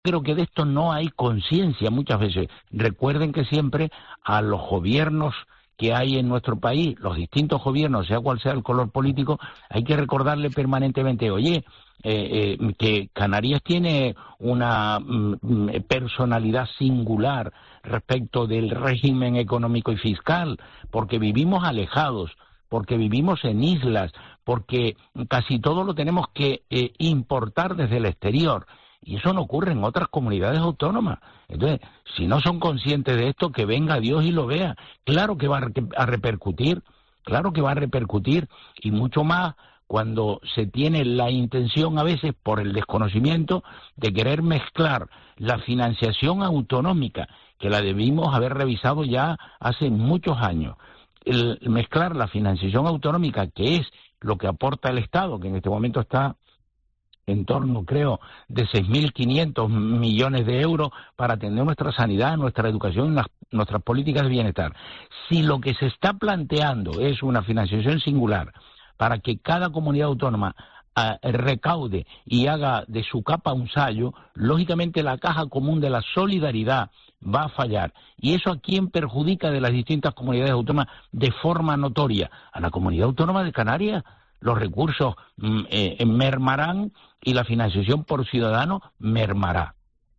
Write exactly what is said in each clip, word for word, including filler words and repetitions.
creo que de esto no hay conciencia muchas veces. Recuerden que siempre a los gobiernos que hay en nuestro país, los distintos gobiernos, sea cual sea el color político, hay que recordarle permanentemente, oye, eh, eh, que Canarias tiene una mm, personalidad singular respecto del régimen económico y fiscal, porque vivimos alejados, porque vivimos en islas, porque casi todo lo tenemos que eh, importar desde el exterior. Y eso no ocurre en otras comunidades autónomas. Entonces, si no son conscientes de esto, que venga Dios y lo vea. Claro que va a repercutir, claro que va a repercutir, y mucho más cuando se tiene la intención a veces, por el desconocimiento, de querer mezclar la financiación autonómica, que la debimos haber revisado ya hace muchos años, el mezclar la financiación autonómica, que es lo que aporta el Estado, que en este momento está en torno, creo, de seis mil quinientos millones de euros para atender nuestra sanidad, nuestra educación, las, nuestras políticas de bienestar. Si lo que se está planteando es una financiación singular para que cada comunidad autónoma uh, recaude y haga de su capa un sayo, lógicamente la caja común de la solidaridad va a fallar. ¿Y eso a quién perjudica de las distintas comunidades autónomas de forma notoria? A la comunidad autónoma de Canarias. Los recursos mm, eh, mermarán y la financiación por ciudadano mermará.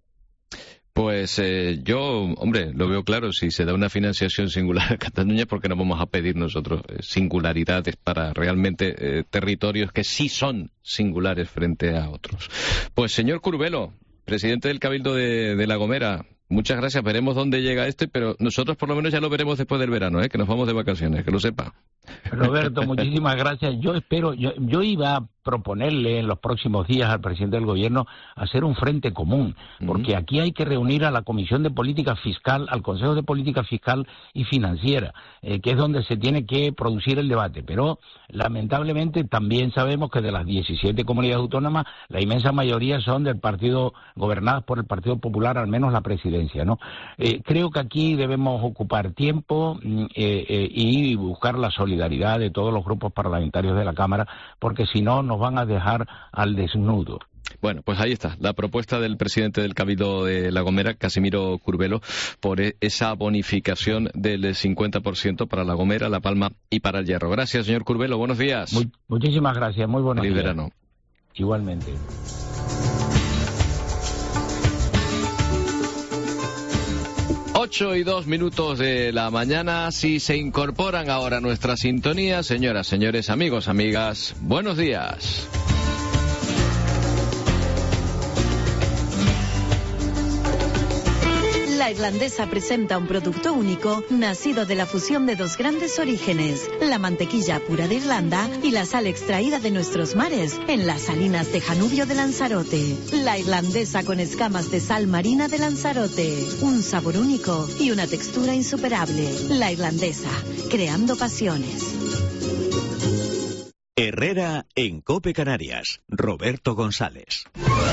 Pues eh, yo, hombre, lo veo claro, si se da una financiación singular a Cataluña, ¿por qué no vamos a pedir nosotros eh, singularidades para realmente eh, territorios que sí son singulares frente a otros? Pues señor Curbelo, presidente del Cabildo de, de La Gomera, muchas gracias, veremos dónde llega este, pero nosotros por lo menos ya lo veremos después del verano, ¿eh? Que nos vamos de vacaciones, que lo sepa. Roberto, muchísimas gracias. Yo espero, yo, yo iba a proponerle en los próximos días al presidente del gobierno hacer un frente común, porque uh-huh. aquí hay que reunir a la Comisión de Política Fiscal, al Consejo de Política Fiscal y Financiera, eh, que es donde se tiene que producir el debate, pero lamentablemente también sabemos que de las diecisiete comunidades autónomas, la inmensa mayoría son del partido, gobernadas por el Partido Popular, al menos la presidencia, ¿no? Eh, creo que aquí debemos ocupar tiempo eh, eh, y buscar la solidaridad de todos los grupos parlamentarios de la Cámara, porque si no nos van a dejar al desnudo. Bueno, pues ahí está, la propuesta del presidente del Cabildo de La Gomera, Casimiro Curbelo, por esa bonificación del cincuenta por ciento para La Gomera, La Palma y para El Hierro. Gracias, señor Curbelo, buenos días. Muy, muchísimas gracias, muy buenos Feliz días. verano. Igualmente. Ocho y dos minutos de la mañana. Si se incorporan ahora a nuestra sintonía, señoras, señores, amigos, amigas, buenos días. La Irlandesa presenta un producto único nacido de la fusión de dos grandes orígenes, la mantequilla pura de Irlanda y la sal extraída de nuestros mares en las salinas de Janubio de Lanzarote. La Irlandesa con escamas de sal marina de Lanzarote, un sabor único y una textura insuperable. La Irlandesa, creando pasiones. Herrera en COPE Canarias, Roberto González.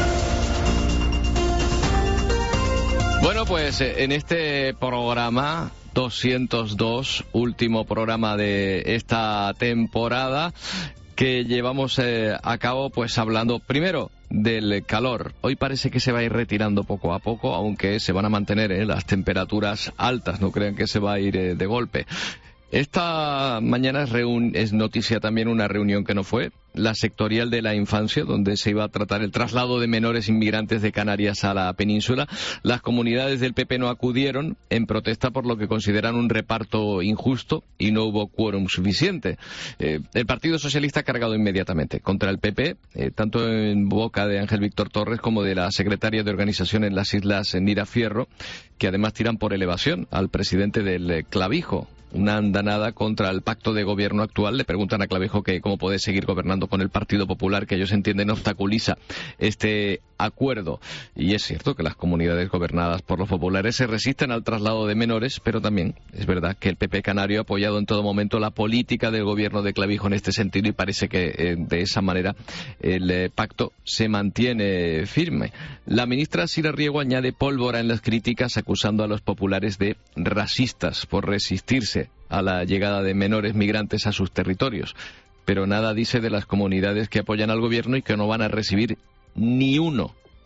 Bueno, pues en este programa doscientos dos, último programa de esta temporada, que llevamos eh, a cabo pues hablando primero del calor. Hoy parece que se va a ir retirando poco a poco, aunque se van a mantener eh, las temperaturas altas, no crean que se va a ir eh, de golpe. Esta mañana es, reun- es noticia también una reunión que no fue, la sectorial de la infancia, donde se iba a tratar el traslado de menores inmigrantes de Canarias a la península. Las comunidades del P P no acudieron en protesta por lo que consideran un reparto injusto y no hubo quórum suficiente. Eh, el Partido Socialista ha cargado inmediatamente contra el P P, eh, tanto en boca de Ángel Víctor Torres como de la secretaria de Organización en las Islas, Nira Fierro, que además tiran por elevación al presidente del eh, Clavijo. Una andanada contra el pacto de gobierno actual. Le preguntan a Clavijo que cómo puede seguir gobernando con el Partido Popular, que ellos entienden obstaculiza este acuerdo. Y es cierto que las comunidades gobernadas por los populares se resisten al traslado de menores, pero también es verdad que el P P canario ha apoyado en todo momento la política del gobierno de Clavijo en este sentido, y parece que eh, de esa manera el eh, pacto se mantiene firme. La ministra Sira Riego añade pólvora en las críticas, acusando a los populares de racistas por resistirse a la llegada de menores migrantes a sus territorios, pero nada dice de las comunidades que apoyan al gobierno y que no van a recibir ni uno,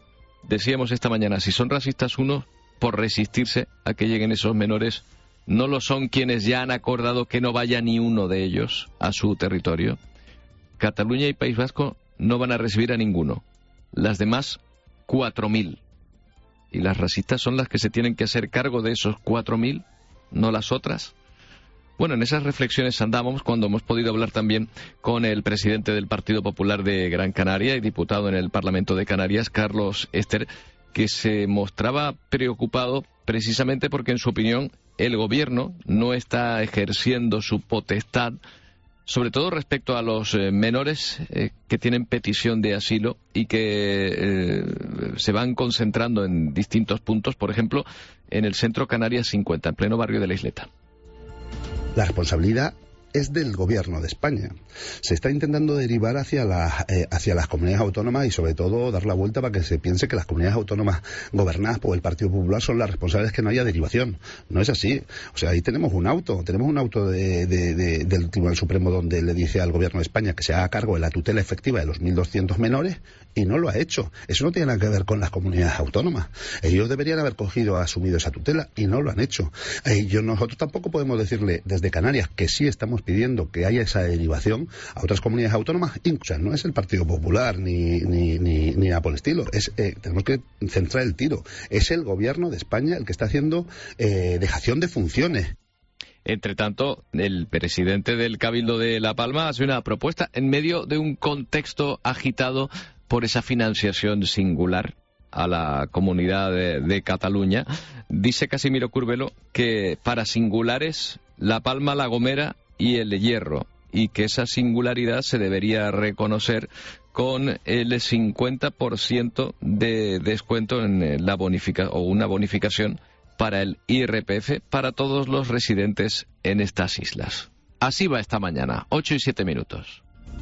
decíamos esta mañana, si son racistas unos por resistirse a que lleguen esos menores, ¿no lo son quienes ya han acordado que no vaya ni uno de ellos a su territorio? Cataluña y País Vasco no van a recibir a ninguno. Las demás, cuatro mil. ¿Y las racistas son las que se tienen que hacer cargo de esos cuatro mil, no las otras? Bueno, en esas reflexiones andamos cuando hemos podido hablar también con el presidente del Partido Popular de Gran Canaria y diputado en el Parlamento de Canarias, Carlos Ester, que se mostraba preocupado precisamente porque, en su opinión, el gobierno no está ejerciendo su potestad, sobre todo respecto a los eh, menores eh, que tienen petición de asilo y que eh, se van concentrando en distintos puntos, por ejemplo, en el centro Canarias cincuenta, en pleno barrio de la Isleta. La responsabilidad es del gobierno de España. Se está intentando derivar hacia, la, eh, hacia las comunidades autónomas y sobre todo dar la vuelta para que se piense que las comunidades autónomas gobernadas por el Partido Popular son las responsables de que no haya derivación. No es así. O sea, ahí tenemos un auto, tenemos un auto de, de, de, del Tribunal Supremo donde le dice al gobierno de España que se haga cargo de la tutela efectiva de los mil doscientos menores y no lo ha hecho. Eso no tiene nada que ver con las comunidades autónomas. Ellos deberían haber cogido, asumido esa tutela y no lo han hecho. Eh, yo, nosotros tampoco podemos decirle desde Canarias que sí estamos pidiendo que haya esa derivación a otras comunidades autónomas. O sea, no es el Partido Popular ni, ni, ni, ni nada por el estilo. Es, eh, tenemos que centrar el tiro. Es el gobierno de España el que está haciendo eh, dejación de funciones. Entre tanto, el presidente del Cabildo de La Palma hace una propuesta en medio de un contexto agitado por esa financiación singular a la comunidad de, de Cataluña. Dice Casimiro Curbelo que para singulares La Palma, La Gomera y el Hierro, y que esa singularidad se debería reconocer con el cincuenta por ciento de descuento en la bonifica o una bonificación para el I R P F para todos los residentes en estas islas. Así va esta mañana, ocho y siete minutos.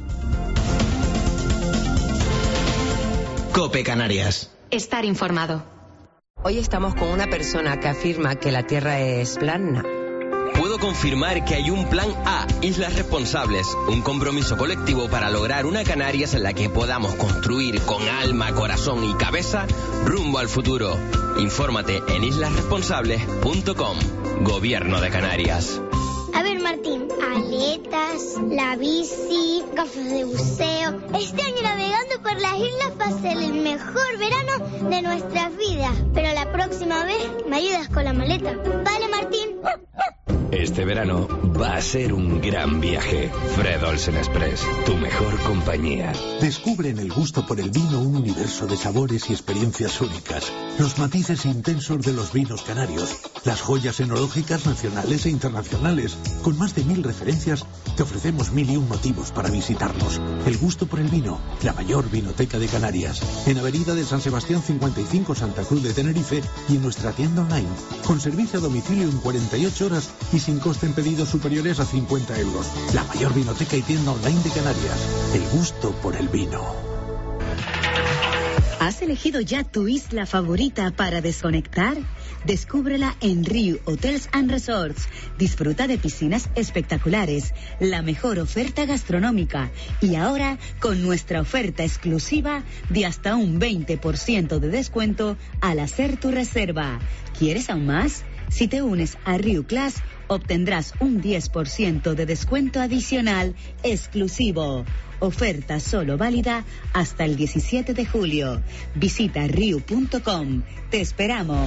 COPE Canarias. Estar informado. Hoy estamos con una persona que afirma que la Tierra es plana. Puedo confirmar que hay un plan A, Islas Responsables, un compromiso colectivo para lograr una Canarias en la que podamos construir con alma, corazón y cabeza rumbo al futuro. Infórmate en islas responsables punto com. Gobierno de Canarias. A ver, Martín, aletas, la bici, gafas de buceo. Este año navegando por las islas va a ser el mejor verano de nuestras vidas. Pero la próxima vez me ayudas con la maleta. ¿Vale, Martín? Este verano va a ser un gran viaje. Fred Olsen Express, tu mejor compañía. Descubre en el gusto por el vino un universo de sabores y experiencias únicas. Los matices intensos de los vinos canarios. Las joyas enológicas nacionales e internacionales. Con más de mil referencias, te ofrecemos mil y un motivos para visitarnos. El gusto por el vino, la mayor vinoteca de Canarias. En Avenida de San Sebastián cincuenta y cinco, Santa Cruz de Tenerife, y en nuestra tienda online. Con servicio a domicilio en cuarenta y ocho horas y sin coste en pedidos superiores a cincuenta euros. La mayor vinoteca y tienda online de Canarias. El gusto por el vino. ¿Has elegido ya tu isla favorita para desconectar? Descúbrela en Riu Hotels and Resorts. Disfruta de piscinas espectaculares, la mejor oferta gastronómica y ahora con nuestra oferta exclusiva de hasta un veinte por ciento de descuento al hacer tu reserva. ¿Quieres aún más? Si te unes a Riu Class, obtendrás un diez por ciento de descuento adicional exclusivo. Oferta solo válida hasta el diecisiete de julio. Visita riu punto com. Te esperamos.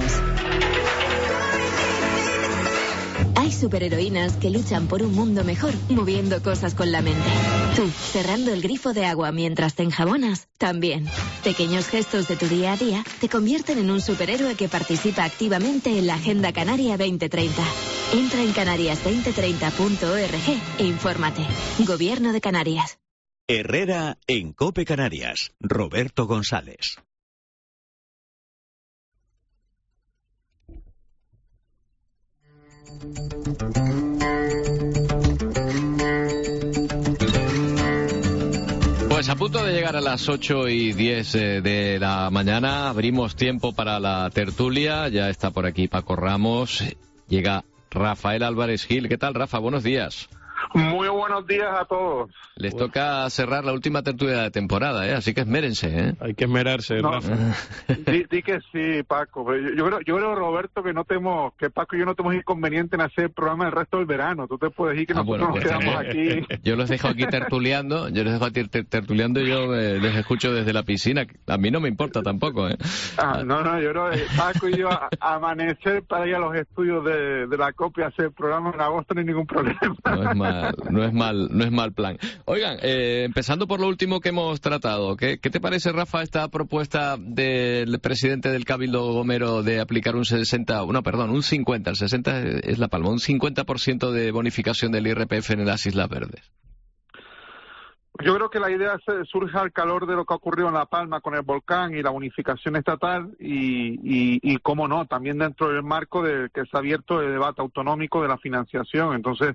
Hay superheroínas que luchan por un mundo mejor, moviendo cosas con la mente. Tú, cerrando el grifo de agua mientras te enjabonas, también. Pequeños gestos de tu día a día te convierten en un superhéroe que participa activamente en la Agenda Canaria veinte treinta. Entra en canarias veinte treinta punto org e infórmate. Gobierno de Canarias. Herrera en COPE Canarias. Roberto González. Pues a punto de llegar a las ocho y diez de la mañana, abrimos tiempo para la tertulia. Ya está por aquí Paco Ramos. Llega Rafael Álvarez Gil. ¿Qué tal, Rafa? Buenos días. Muy buenos días a todos. Les bueno. toca cerrar la última tertulia de la temporada, ¿eh? Así que esmérense, ¿eh? Hay que esmerarse, no, Rafa. Di, di que sí, Paco. Yo, yo, creo, yo creo, Roberto, que no tenemos, que Paco y yo no tenemos inconveniente en hacer el programa el resto del verano. Tú te puedes ir que ah, nosotros bueno, pues, nos quedamos eh, aquí. Yo los dejo aquí tertuliando, yo los dejo aquí tertuliando y yo eh, les escucho desde la piscina. A mí no me importa tampoco, ¿eh? Ah, no, no, yo creo que Paco y yo a, a amanecer para ir a los estudios de, de la copia a hacer el programa en agosto no hay ningún problema. No es mal, no es mal, no es mal plan. Oigan, eh, empezando por lo último que hemos tratado, ¿qué, qué te parece, Rafa, esta propuesta del presidente del Cabildo Gomero de aplicar un sesenta, no, perdón, un cincuenta, el sesenta es La Palma, un cincuenta por ciento de bonificación del I R P F en las Islas Verdes? Yo creo que la idea surge al calor de lo que ha ocurrido en La Palma con el volcán y la unificación estatal y, y, y cómo no, también dentro del marco de que se ha abierto el debate autonómico de la financiación. Entonces,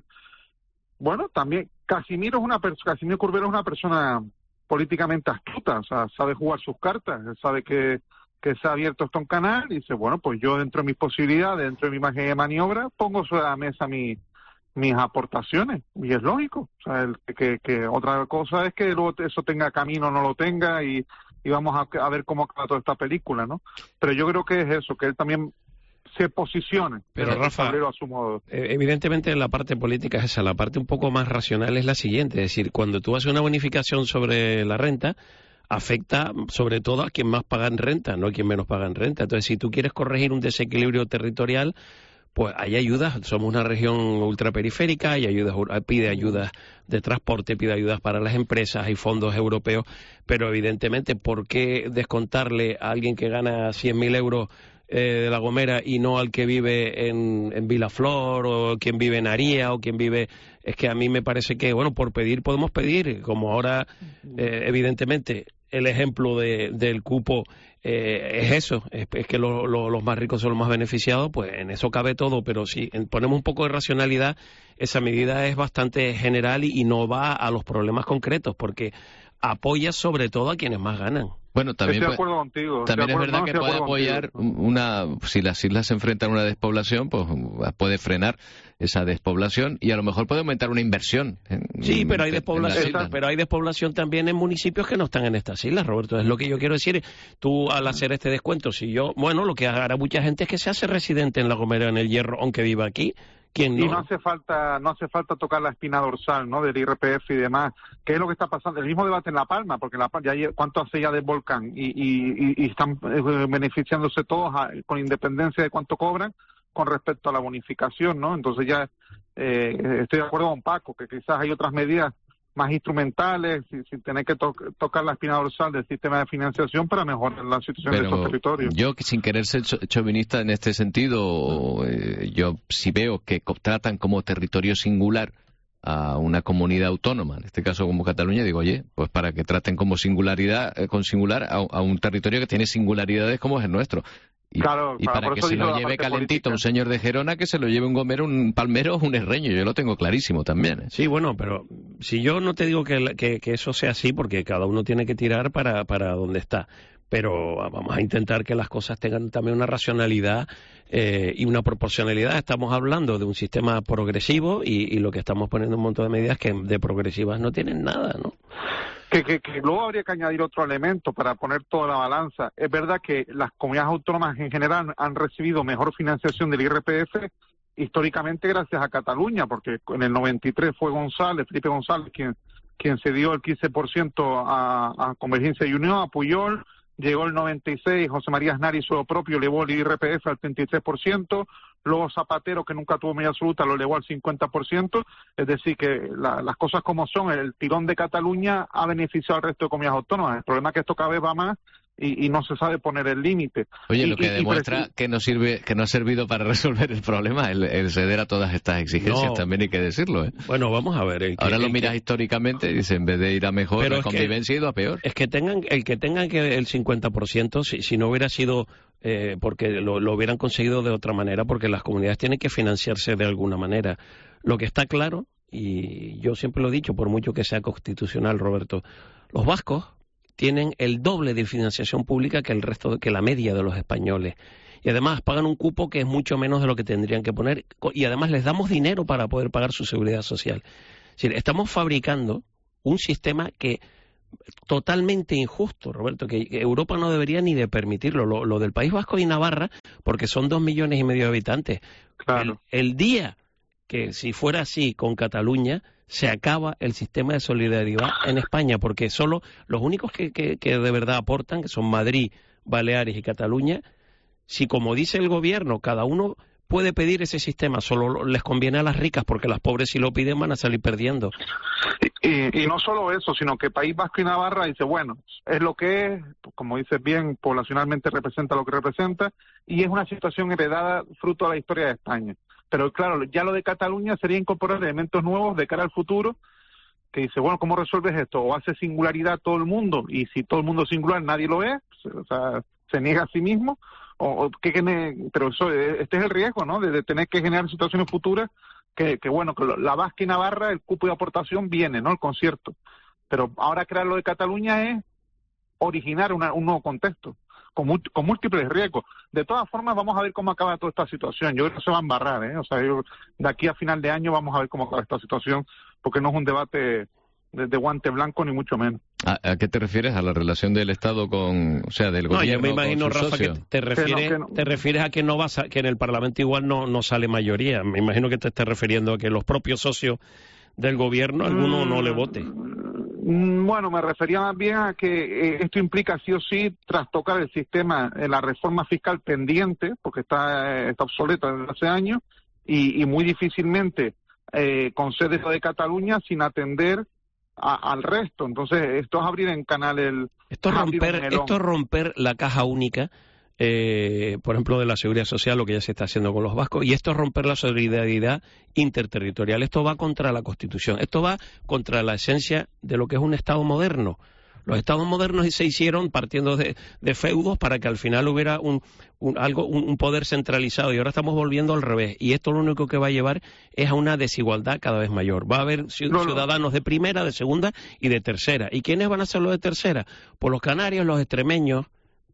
bueno, también Casimiro es una persona, Casimiro Curbero es una persona políticamente astuta, o sea, sabe jugar sus cartas, sabe que, que se ha abierto esto un canal y dice, bueno, pues yo dentro de mis posibilidades, dentro de mi margen de maniobra, pongo sobre la mesa mi mis aportaciones, y es lógico. O sea, el, que, que otra cosa es que luego eso tenga camino o no lo tenga y, y vamos a, a ver cómo acaba toda esta película, ¿no? Pero yo creo que es eso, que él también se posicione, pero Rafa, a su modo. Evidentemente la parte política es esa, la parte un poco más racional es la siguiente, es decir, cuando tú haces una bonificación sobre la renta, afecta sobre todo a quien más paga en renta, no a quien menos paga en renta. Entonces, si tú quieres corregir un desequilibrio territorial, pues hay ayudas, somos una región ultraperiférica, hay ayudas, pide ayudas de transporte, pide ayudas para las empresas, hay fondos europeos, pero evidentemente, ¿por qué descontarle a alguien que gana cien mil euros eh, de La Gomera y no al que vive en, en Vilaflor o quien vive en Aría o quien vive... Es que a mí me parece que, bueno, por pedir podemos pedir, como ahora, eh, evidentemente, el ejemplo de, del cupo eh, es eso, es, es que lo, lo, los más ricos son los más beneficiados, pues en eso cabe todo, pero si ponemos un poco de racionalidad, esa medida es bastante general y, y no va a los problemas concretos, porque apoya sobre todo a quienes más ganan. Bueno, también, estoy de acuerdo contigo. También es verdad no, que puede apoyar contigo. una, si las islas se enfrentan a una despoblación, pues puede frenar esa despoblación y a lo mejor puede aumentar una inversión. En, sí, pero hay despoblación, pero hay despoblación también en municipios que no están en estas islas, Roberto. Es lo que yo quiero decir. Tú al hacer este descuento, si yo, bueno, lo que hará mucha gente es que se hace residente en La Gomera, en el Hierro, aunque viva aquí. ¿Quién no? Y no hace falta no hace falta tocar la espina dorsal, ¿no?, del I R P F y demás. ¿Qué es lo que está pasando? El mismo debate en La Palma, porque en La Palma, ya, ¿cuánto hace ya del volcán? Y, y, y están beneficiándose todos a, con independencia de cuánto cobran con respecto a la bonificación, ¿no? Entonces ya eh, estoy de acuerdo con Paco, que quizás hay otras medidas más instrumentales, sin, sin tener que to tocar la espina dorsal del sistema de financiación para mejorar la situación Pero de esos territorios. Yo, sin querer ser chauvinista en este sentido, eh, yo sí veo que tratan como territorio singular a una comunidad autónoma, en este caso como Cataluña, digo, oye, pues para que traten como singularidad, eh, con singular a, a un territorio que tiene singularidades como es el nuestro. Y, claro, y claro, para que se lo lleve calentito política. Un señor de Gerona, que se lo lleve un gomero, un palmero, un herreño. Yo lo tengo clarísimo también, ¿eh? Sí, bueno, pero si yo no te digo que, que, que eso sea así, porque cada uno tiene que tirar para, para donde está. Pero vamos a intentar que las cosas tengan también una racionalidad eh, y una proporcionalidad. Estamos hablando de un sistema progresivo y, y lo que estamos poniendo un montón de medidas que de progresivas no tienen nada, ¿no? Que, que, que luego habría que añadir otro elemento para poner toda la balanza. Es verdad que las comunidades autónomas en general han recibido mejor financiación del I R P F históricamente gracias a Cataluña, porque en el noventa y tres fue González, Felipe González, quien, quien cedió el quince por ciento a, a Convergencia y Unión, a Puyol. Llegó el noventa y seis, José María Aznar hizo lo propio, elevó el I R P F al treinta y tres por ciento, luego Zapatero, que nunca tuvo media absoluta, lo elevó al cincuenta por ciento, es decir, que la, las cosas como son, el tirón de Cataluña ha beneficiado al resto de comunidades autónomas. El problema es que esto cada vez va más y, y no se sabe poner el límite. Oye, y, lo que y, demuestra y que no sirve, que no ha servido para resolver el problema, el, el ceder a todas estas exigencias, no. También hay que decirlo, ¿eh? Bueno, vamos a ver. El que, Ahora lo el miras que... históricamente y dice, en vez de ir a mejor, Pero la convivencia ha ido a peor. Es que tengan, el que tengan que el cincuenta por ciento, si, si no hubiera sido eh, porque lo, lo hubieran conseguido de otra manera, porque las comunidades tienen que financiarse de alguna manera. Lo que está claro, y yo siempre lo he dicho, por mucho que sea constitucional, Roberto, los vascos tienen el doble de financiación pública que el resto, que la media de los españoles. Y además pagan un cupo que es mucho menos de lo que tendrían que poner. Y además les damos dinero para poder pagar su seguridad social. Es decir, estamos fabricando un sistema que totalmente injusto, Roberto, que Europa no debería ni de permitirlo. Lo, lo del País Vasco y Navarra, porque son dos millones y medio de habitantes. Claro. El, el día que, si fuera así con Cataluña, se acaba el sistema de solidaridad en España, porque solo los únicos que, que, que de verdad aportan, que son Madrid, Baleares y Cataluña, si como dice el gobierno, cada uno puede pedir ese sistema, solo les conviene a las ricas, porque las pobres si lo piden van a salir perdiendo. Y, y no solo eso, sino que País Vasco y Navarra dice, bueno, es lo que es, como dices bien, poblacionalmente representa lo que representa, y es una situación heredada fruto de la historia de España. Pero claro, ya lo de Cataluña sería incorporar elementos nuevos de cara al futuro, que dice, bueno, ¿cómo resuelves esto? O hace singularidad todo el mundo, y si todo el mundo es singular, nadie lo es, o sea, se niega a sí mismo, o, o que, pero eso, este es el riesgo, ¿no?, de, de tener que generar situaciones futuras que, que bueno, que la Vasca y Navarra, el cupo de aportación viene, ¿no?, el concierto. Pero ahora crear lo de Cataluña es originar una, un nuevo contexto, con, con múltiples riesgos. De todas formas, vamos a ver cómo acaba toda esta situación. Yo creo que se va a embarrar, ¿eh? O sea, yo, de aquí a final de año vamos a ver cómo acaba esta situación, porque no es un debate de, de guante blanco, ni mucho menos. ¿A, ¿A qué te refieres? ¿A la relación del Estado con, o sea, del gobierno? No, yo me imagino, con sus Rafa, socios? que te refieres, que no, que no. te refieres a que no vas a, que en el Parlamento igual no, no sale mayoría. Me imagino que te estás refiriendo a que los propios socios del gobierno, alguno mm, no le vote. Bueno, me refería más bien a que eh, esto implica sí o sí trastocar el sistema, eh, la reforma fiscal pendiente, porque está, eh, está obsoleta desde hace años, y, y muy difícilmente eh, concede eso de Cataluña sin atender a, al resto. Entonces, esto es abrir en canal el... Esto es romper, esto es romper la caja única, eh, por ejemplo, de la Seguridad Social, lo que ya se está haciendo con los vascos, y esto es romper la solidaridad interterritorial. Esto va contra la Constitución, esto va contra la esencia de lo que es un Estado moderno. Los Estados modernos se hicieron partiendo de, de feudos para que al final hubiera un, un, algo, un, un poder centralizado, y ahora estamos volviendo al revés, y esto lo único que va a llevar es a una desigualdad cada vez mayor. Va a haber ciudadanos de primera, de segunda y de tercera. ¿Y quiénes van a ser los de tercera? Pues los canarios, los extremeños.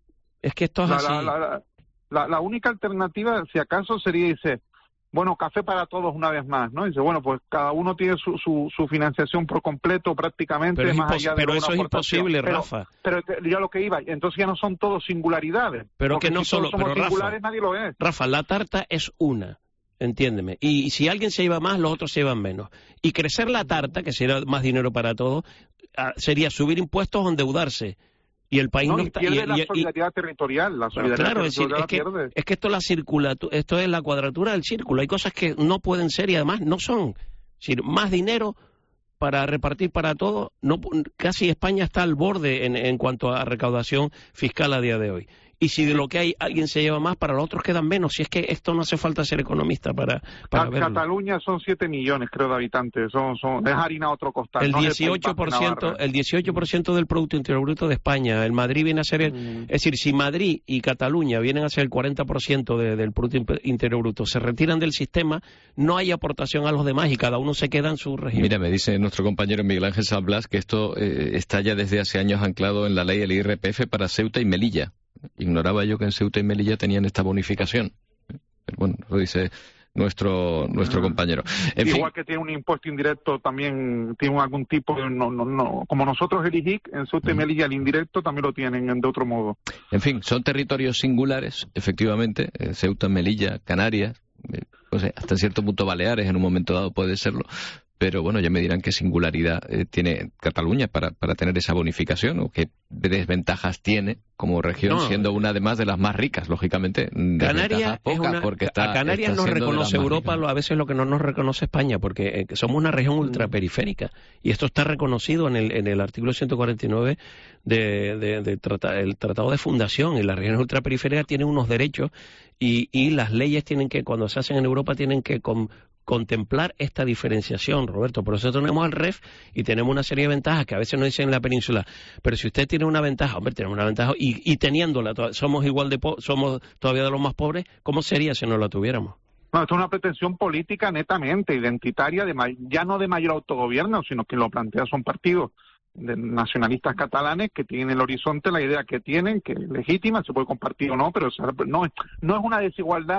Es que esto es la, así. La, la, la, la única alternativa, si acaso, sería, dice, bueno, café para todos una vez más, ¿no? Dice, bueno, pues cada uno tiene su, su, su financiación por completo prácticamente. Pero, más allá de pero eso es imposible, pero, Rafa. Pero, pero ya lo que iba, entonces ya no son todos singularidades. Pero que no si solo, somos pero singulares, Rafa, nadie lo es. Rafa, la tarta es una. Entiéndeme. Y, y si alguien se lleva más, los otros se llevan menos. Y crecer la tarta, que sería más dinero para todos, sería subir impuestos o endeudarse. Y el país no, no y está... pierde y, la y, solidaridad y, territorial. La solidaridad claro, territorial es, decir, la es, que, es que esto, la circula, esto es la cuadratura del círculo. Hay cosas que no pueden ser y además no son. Es decir, más dinero para repartir para todos. No, casi España está al borde en, en cuanto a recaudación fiscal a día de hoy. Y si de lo que hay alguien se lleva más, para los otros quedan menos. Si es que esto no hace falta ser economista para, para verlo. Cataluña son siete millones, creo, de habitantes. Son, son, es harina a otro costal. El no dieciocho por ciento, el dieciocho por ciento del Producto Interior Bruto de España. El Madrid viene a ser... El, mm. Es decir, si Madrid y Cataluña vienen a ser el cuarenta por ciento de, del Producto Interior Bruto, se retiran del sistema, no hay aportación a los demás y cada uno se queda en su región. Mira, me dice nuestro compañero Miguel Ángel San Blas que esto eh, está ya desde hace años anclado en la ley del I R P F para Ceuta y Melilla. Ignoraba yo que en Ceuta y Melilla tenían esta bonificación. Pero bueno, lo dice nuestro nuestro compañero. En Igual fin. que tiene un impuesto indirecto, también tiene algún tipo de... No, no, no. Como nosotros el I J I C, en Ceuta y Melilla el indirecto también lo tienen de otro modo. En fin, son territorios singulares, efectivamente. Eh, Ceuta, Melilla, Canarias, eh, no sé, hasta cierto punto Baleares en un momento dado puede serlo. Pero bueno, ya me dirán qué singularidad eh, tiene Cataluña para, para tener esa bonificación, o qué desventajas tiene como región, no, siendo una además de las más ricas, lógicamente. Canarias pocas, es una, porque está, a Canarias está nos reconoce Europa, a veces lo que no nos reconoce España, porque eh, somos una región ultraperiférica, y esto está reconocido en el, en el artículo ciento cuarenta y nueve del de, de trata, Tratado de Fundación, y las regiones ultraperiféricas tienen unos derechos, y, y las leyes tienen que, cuando se hacen en Europa, tienen que... Con, contemplar esta diferenciación, Roberto. Por eso tenemos al R E F y tenemos una serie de ventajas que a veces no dicen en la península. Pero si usted tiene una ventaja, hombre, tenemos una ventaja, y, y teniéndola, somos igual de po somos todavía de los más pobres, ¿cómo sería si no la tuviéramos? No, esto es una pretensión política netamente identitaria, de ya no de mayor autogobierno, sino que lo plantea son partidos de nacionalistas catalanes que tienen en el horizonte la idea que tienen, que es legítima, se puede compartir o no, pero no, no es una desigualdad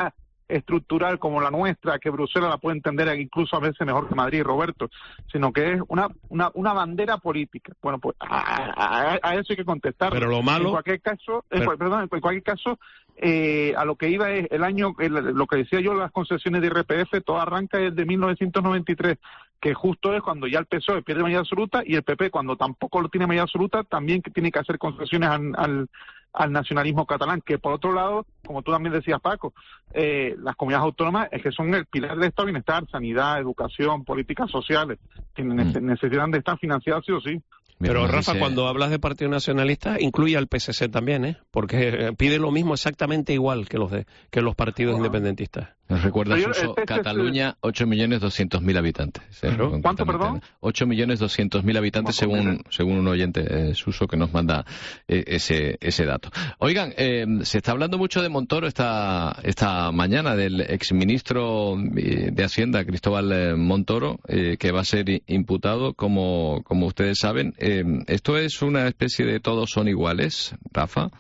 estructural como la nuestra, que Bruselas la puede entender incluso a veces mejor que Madrid, Roberto, sino que es una una, una bandera política. Bueno, pues a, a, a eso hay que contestar. Pero lo malo... En cualquier caso, pero... en, perdón, en cualquier caso, eh, a lo que iba es el año, el, lo que decía yo, las concesiones de I R P F, todo arranca desde mil novecientos noventa y tres, que justo es cuando ya el P S O E pierde mayoría absoluta y el P P, cuando tampoco lo tiene mayoría absoluta, también que tiene que hacer concesiones al, al, al nacionalismo catalán, que por otro lado, como tú también decías, Paco, eh, las comunidades autónomas es que son el pilar del Estado de bienestar, sanidad, educación, políticas sociales, que mm. necesitan de estar financiadas sí o sí. Pero Rafa, cuando hablas de Partido Nacionalista, incluye al P S C también, ¿eh? Porque pide lo mismo exactamente igual que los de que los partidos oh. independentistas. Nos recuerda, Suso, Cataluña, ocho millones doscientos mil habitantes. ¿eh? ¿Cuánto, perdón? ocho millones doscientos mil habitantes, según según un oyente, eh, Suso, que nos manda eh, ese ese dato. Oigan, eh, se está hablando mucho de Montoro esta esta mañana, del exministro de Hacienda, Cristóbal eh, Montoro, eh, que va a ser imputado, como, como ustedes saben. Eh, ¿Esto es una especie de todos son iguales, Rafa?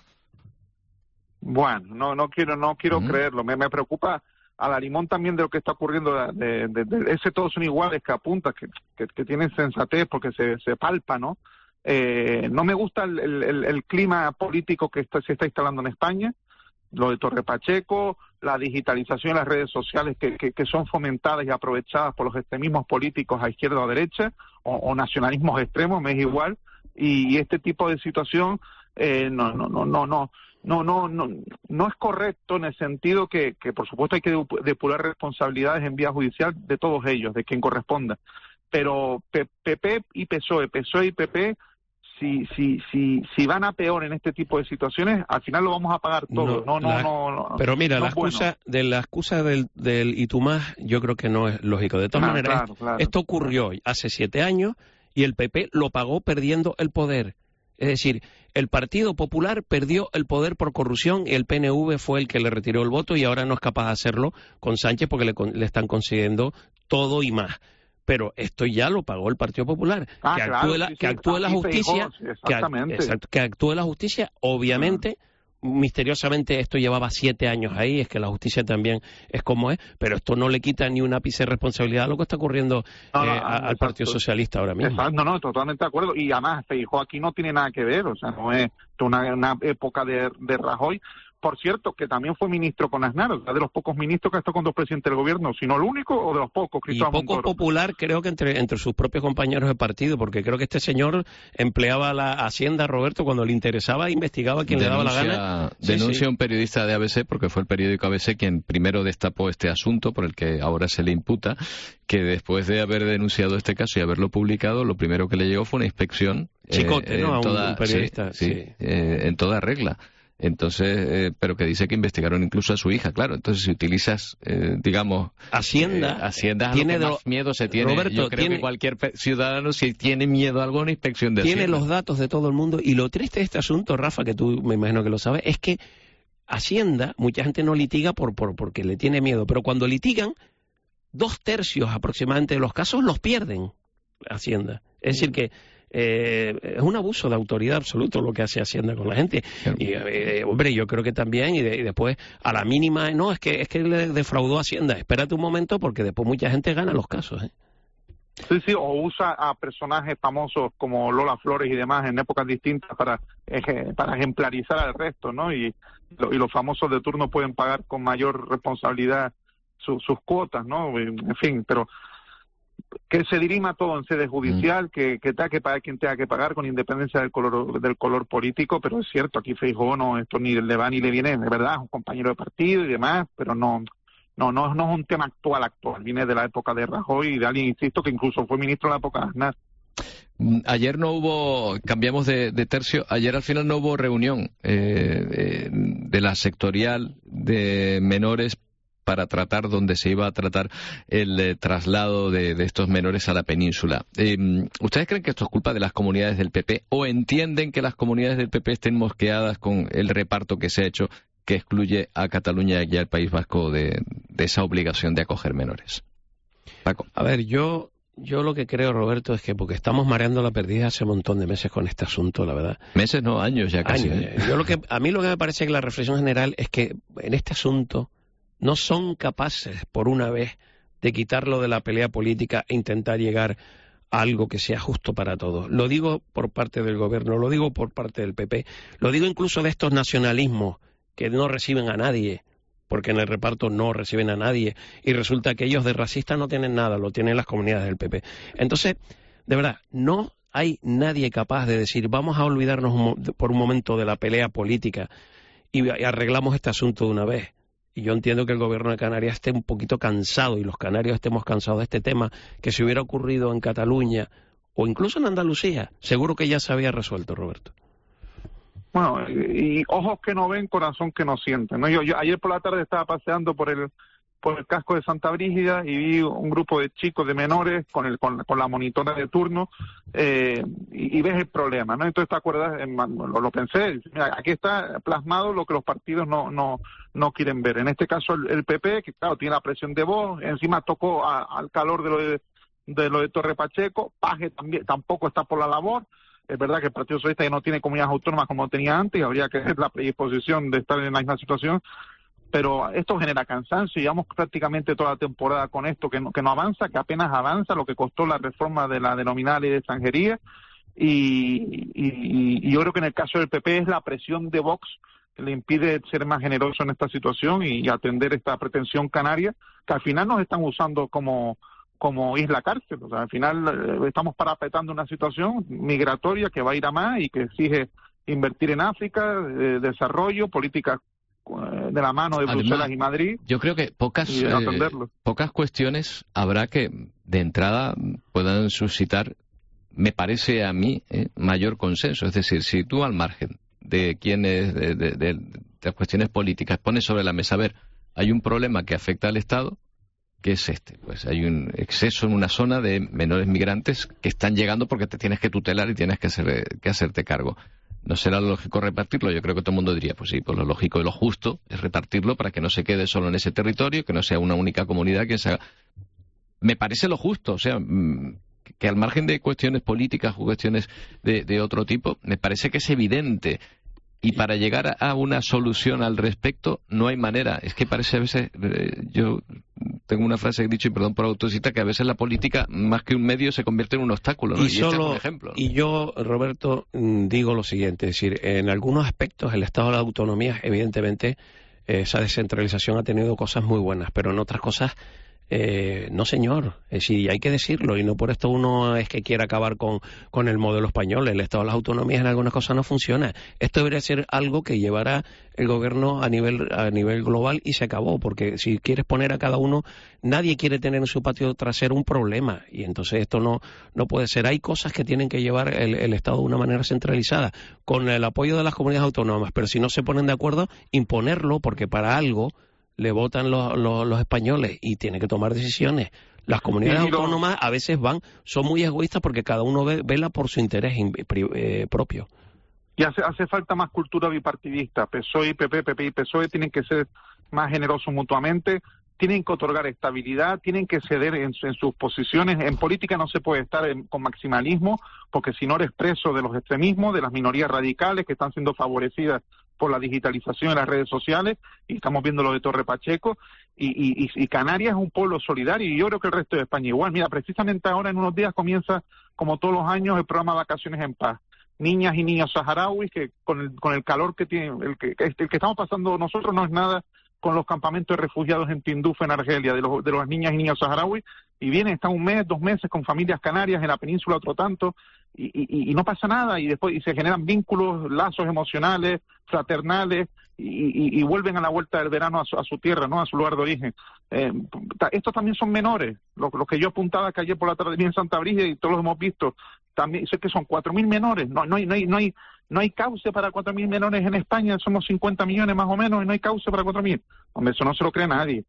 Bueno, no no quiero no quiero uh-huh. creerlo. Me, me preocupa a la limón también de lo que está ocurriendo, de, de, de ese todos son iguales que apunta, que, que, que tiene sensatez porque se, se palpa, ¿no? Eh, no me gusta el, el, el clima político que está, se está instalando en España, lo de Torre Pacheco, la digitalización de las redes sociales que, que, que son fomentadas y aprovechadas por los extremismos políticos a izquierda o a derecha, o, o nacionalismos extremos, me es igual, y, y este tipo de situación eh, no, no, no, no, no. No, no, no, no es correcto en el sentido que, que por supuesto hay que depurar responsabilidades en vía judicial de todos ellos, de quien corresponda. Pero P P y P S O E, P S O E y P P, si, si, si, si van a peor en este tipo de situaciones, al final lo vamos a pagar todo. No, no, no, la, no, no. Pero mira, no la es bueno. excusa de la excusa del, del y tú más, yo creo que no es lógico. De todas Claro, maneras, claro, claro. esto ocurrió hace siete años y el P P lo pagó perdiendo el poder. Es decir, el Partido Popular perdió el poder por corrupción y el P N V fue el que le retiró el voto y ahora no es capaz de hacerlo con Sánchez porque le, le están consiguiendo todo y más. Pero esto ya lo pagó el Partido Popular. Ah, que claro, actúe la, sí, que sí, actúe la justicia, Feijóo, exactamente. Que, exacto, que actúe la justicia, obviamente. Uh-huh. Misteriosamente esto llevaba siete años ahí, es que la justicia también es como es, pero esto no le quita ni un ápice de responsabilidad a lo que está ocurriendo no, no, eh, a, al Partido Socialista ahora mismo. Exacto, no, no, totalmente de acuerdo. Y además, Feijóo aquí no tiene nada que ver, o sea, no es una, una época de, de Rajoy. Por cierto, que también fue ministro con Aznar, o sea, de los pocos ministros que ha estado con dos presidentes del gobierno, si no el único o de los pocos, Cristóbal Y poco Montoro. popular creo que entre, entre sus propios compañeros de partido, porque creo que este señor empleaba la Hacienda, Roberto, cuando le interesaba, investigaba a quien denuncia, le daba la gana. Denuncia sí, sí. un periodista de A B C, porque fue el periódico A B C quien primero destapó este asunto, por el que ahora se le imputa, que después de haber denunciado este caso y haberlo publicado, lo primero que le llegó fue una inspección. Chicote, eh, ¿no? en toda, a un periodista. Sí, sí, sí. Eh, en toda regla. Entonces, eh, pero que dice que investigaron incluso a su hija, claro. Entonces, si utilizas, eh, digamos... Hacienda. Eh, Hacienda tiene es lo que de, más miedo se tiene. Roberto, Yo creo tiene, que cualquier ciudadano, si tiene miedo a algo, una inspección de Tiene Hacienda. los datos de todo el mundo. Y lo triste de este asunto, Rafa, que tú me imagino que lo sabes, es que Hacienda, mucha gente no litiga por, por porque le tiene miedo. Pero cuando litigan, dos tercios aproximadamente de los casos los pierden Hacienda. Es decir que... Eh, es un abuso de autoridad absoluto lo que hace Hacienda con la gente. Y, eh, hombre, yo creo que también, y, de, y después, a la mínima, no, es que es que le defraudó a Hacienda. Espérate un momento, porque después mucha gente gana los casos, ¿eh? Sí, sí, o usa a personajes famosos como Lola Flores y demás en épocas distintas para para ejemplarizar al resto, ¿no? Y, y los famosos de turno pueden pagar con mayor responsabilidad su, sus cuotas, ¿no? En fin, pero... que se dirima todo en sede judicial, mm. que, que tenga que pagar quien tenga que pagar con independencia del color del color político, pero es cierto, aquí Feijóo no, esto ni le va ni le viene, de verdad, es un compañero de partido y demás, pero no no no, no es un tema actual, actual, viene de la época de Rajoy y de alguien, insisto, que incluso fue ministro de la época de Aznar. Ayer no hubo, cambiamos de, de tercio, ayer al final no hubo reunión eh, eh, de la sectorial de menores para tratar donde se iba a tratar el eh, traslado de, de estos menores a la península. Eh, ¿Ustedes creen que esto es culpa de las comunidades del P P o entienden que las comunidades del P P estén mosqueadas con el reparto que se ha hecho, que excluye a Cataluña y al País Vasco de, de esa obligación de acoger menores? Paco. A ver, yo... Yo lo que creo, Roberto, es que porque estamos mareando la perdida hace un montón de meses con este asunto, la verdad. Meses, no, años ya casi. Años. Yo lo que, a mí lo que me parece que la reflexión general es que en este asunto no son capaces, por una vez, de quitarlo de la pelea política e intentar llegar a algo que sea justo para todos. Lo digo por parte del gobierno, lo digo por parte del P P, lo digo incluso de estos nacionalismos que no reciben a nadie, porque en el reparto no reciben a nadie, y resulta que ellos de racistas no tienen nada, lo tienen las comunidades del P P. Entonces, de verdad, no hay nadie capaz de decir, vamos a olvidarnos un, por un momento de la pelea política y arreglamos este asunto de una vez. Y yo entiendo que el gobierno de Canarias esté un poquito cansado, y los canarios estemos cansados de este tema, que si hubiera ocurrido en Cataluña o incluso en Andalucía, seguro que ya se había resuelto, Roberto. Bueno, y, y ojos que no ven, corazón que no siente, ¿no? Yo, yo ayer por la tarde estaba paseando por el por el casco de Santa Brígida y vi un grupo de chicos, de menores, con el con, con la monitora de turno, eh, y, y ves el problema, ¿no? Entonces te acuerdas, en, lo, lo pensé, mira, aquí está plasmado lo que los partidos no no no quieren ver. En este caso el, el P P, que claro, tiene la presión de voz, encima tocó a, al calor de lo de, de lo de Torre Pacheco, Paje también tampoco está por la labor. Es verdad que el Partido Socialista ya no tiene comunidades autónomas como tenía antes, y habría que ver la predisposición de estar en la misma situación, pero esto genera cansancio. Llevamos prácticamente toda la temporada con esto que no, que no avanza, que apenas avanza, lo que costó la reforma de la denominada ley de extranjería, y, y, y yo creo que en el caso del P P es la presión de Vox que le impide ser más generoso en esta situación y, y atender esta pretensión canaria, que al final nos están usando como como isla cárcel. O sea, al final eh, estamos parapetando una situación migratoria que va a ir a más y que exige invertir en África, eh, desarrollo, políticas eh, de la mano de Además, Bruselas y Madrid. Yo creo que pocas, y eh, pocas cuestiones habrá que de entrada puedan suscitar, me parece a mí, eh, mayor consenso. Es decir, si tú al margen de quienes, de, de, de, de las cuestiones políticas, pones sobre la mesa, a ver, hay un problema que afecta al Estado, ¿qué es este? Pues hay un exceso en una zona de menores migrantes que están llegando porque te tienes que tutelar y tienes que, hacer, que hacerte cargo. ¿No será lógico repartirlo? Yo creo que todo el mundo diría, pues sí, pues lo lógico y lo justo es repartirlo para que no se quede solo en ese territorio, que no sea una única comunidad que se haga. Me parece lo justo, o sea, que al margen de cuestiones políticas o cuestiones de, de otro tipo, me parece que es evidente. Y para llegar a una solución al respecto no hay manera. Es que parece a veces, eh, yo tengo una frase que he dicho, y perdón por autocita, que a veces la política, más que un medio, se convierte en un obstáculo, ¿no? Y, y solo, por ejemplo, ¿no? Y yo, Roberto, digo lo siguiente, es decir, en algunos aspectos el Estado de la Autonomía, evidentemente, esa descentralización ha tenido cosas muy buenas, pero en otras cosas Eh, no, señor, es decir, hay que decirlo, y no por esto uno es que quiera acabar con, con el modelo español. El Estado de las Autonomías en algunas cosas no funciona. Esto debería ser algo que llevará el gobierno a nivel a nivel global y se acabó, porque si quieres poner a cada uno, nadie quiere tener en su patio trasero un problema, y entonces esto no, no puede ser. Hay cosas que tienen que llevar el, el Estado de una manera centralizada, con el apoyo de las comunidades autónomas, pero si no se ponen de acuerdo, imponerlo, porque para algo le votan los, los, los españoles y tiene que tomar decisiones. Las comunidades sí, autónomas a veces van, son muy egoístas porque cada uno ve, vela por su interés eh, propio. Y hace, hace falta más cultura bipartidista. P S O E y P P, P P y P S O E tienen que ser más generosos mutuamente, tienen que otorgar estabilidad, tienen que ceder en, en sus posiciones. En política no se puede estar en, con maximalismo, porque si no eres preso de los extremismos, de las minorías radicales que están siendo favorecidas por la digitalización de las redes sociales, y estamos viendo lo de Torre Pacheco, y, y, y Canarias es un pueblo solidario, y yo creo que el resto de España igual. Mira, precisamente ahora en unos días comienza, como todos los años, el programa Vacaciones en Paz. Niñas y niños saharauis que con el, con el calor que tiene, el que, el que estamos pasando nosotros no es nada con los campamentos de refugiados en Tindouf, en Argelia, de los de las niñas y niños saharauis, y vienen, están un mes, dos meses con familias canarias en la península otro tanto, y, y, y no pasa nada, y después y se generan vínculos, lazos emocionales, fraternales, y, y, y vuelven a la vuelta del verano a su, a su tierra, ¿no? A su lugar de origen. Eh, estos también son menores, los lo que yo apuntaba que ayer por la tarde vi en Santa Brígida, y todos los hemos visto, también sé que son cuatro mil menores, no, no hay, no hay, no hay No hay cauce para cuatro mil menores en España, somos cincuenta millones más o menos, y no hay cauce para cuatro mil. Hombre, eso no se lo cree nadie.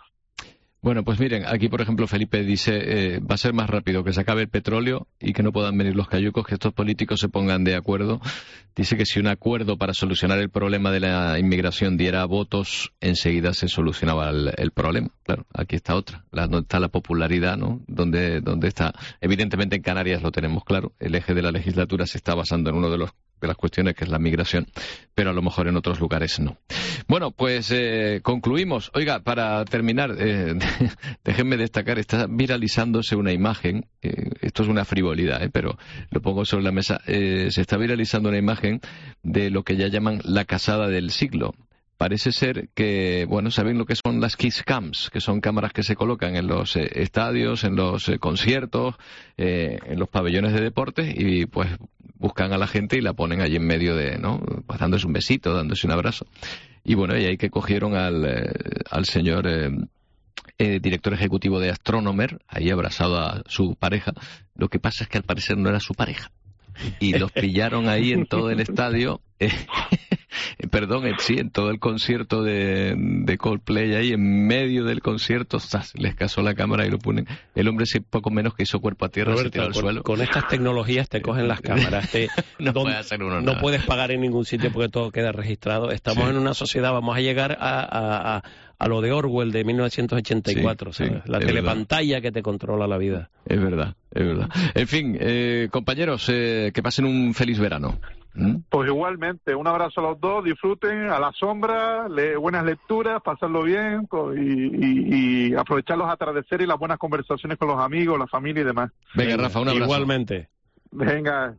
Bueno, pues miren, aquí por ejemplo Felipe dice, eh, va a ser más rápido que se acabe el petróleo y que no puedan venir los cayucos, que estos políticos se pongan de acuerdo. Dice que si un acuerdo para solucionar el problema de la inmigración diera votos, enseguida se solucionaba el, el problema. Claro, aquí está otra, la, no está la popularidad, ¿no? Donde, donde está, evidentemente en Canarias lo tenemos claro, el eje de la legislatura se está basando en uno de los de las cuestiones que es la migración, pero a lo mejor en otros lugares no. Bueno, pues eh, concluimos. Oiga, para terminar, eh, déjenme destacar, está viralizándose una imagen, eh, esto es una frivolidad, eh, pero lo pongo sobre la mesa, eh, se está viralizando una imagen de lo que ya llaman la casada del siglo. Parece ser que, bueno, saben lo que son las kiss cams, que son cámaras que se colocan en los eh, estadios, en los eh, conciertos, eh, en los pabellones de deportes y pues buscan a la gente y la ponen allí en medio de, ¿no? Pues dándose un besito, dándose un abrazo. Y bueno, y ahí que cogieron al, eh, al señor eh, eh, director ejecutivo de Astronomer, ahí abrazado a su pareja. Lo que pasa es que al parecer no era su pareja. Y los pillaron ahí en todo el estadio, eh, perdón, en, sí, en todo el concierto de, de Coldplay, ahí en medio del concierto, ¡zas!, les casó la cámara y lo ponen. El hombre, sí, poco menos que hizo cuerpo a tierra, Roberto, se tiró al con, suelo. Con estas tecnologías te cogen las cámaras. Te, no don, puede hacer uno no nada. puedes pagar en ningún sitio porque todo queda registrado. Estamos sí. en una sociedad, vamos a llegar a... a, a a lo de Orwell de mil novecientos ochenta y cuatro, sí, ¿sabes? Sí, la telepantalla verdad. Que te controla la vida. Es verdad, es verdad. En fin, eh, compañeros, eh, que pasen un feliz verano. ¿Mm? Pues igualmente, un abrazo a los dos, disfruten a la sombra, le, buenas lecturas, pasarlo bien y, y, y aprovechar los atardeceres y las buenas conversaciones con los amigos, la familia y demás. Venga, Rafa, un abrazo. Igualmente. Venga.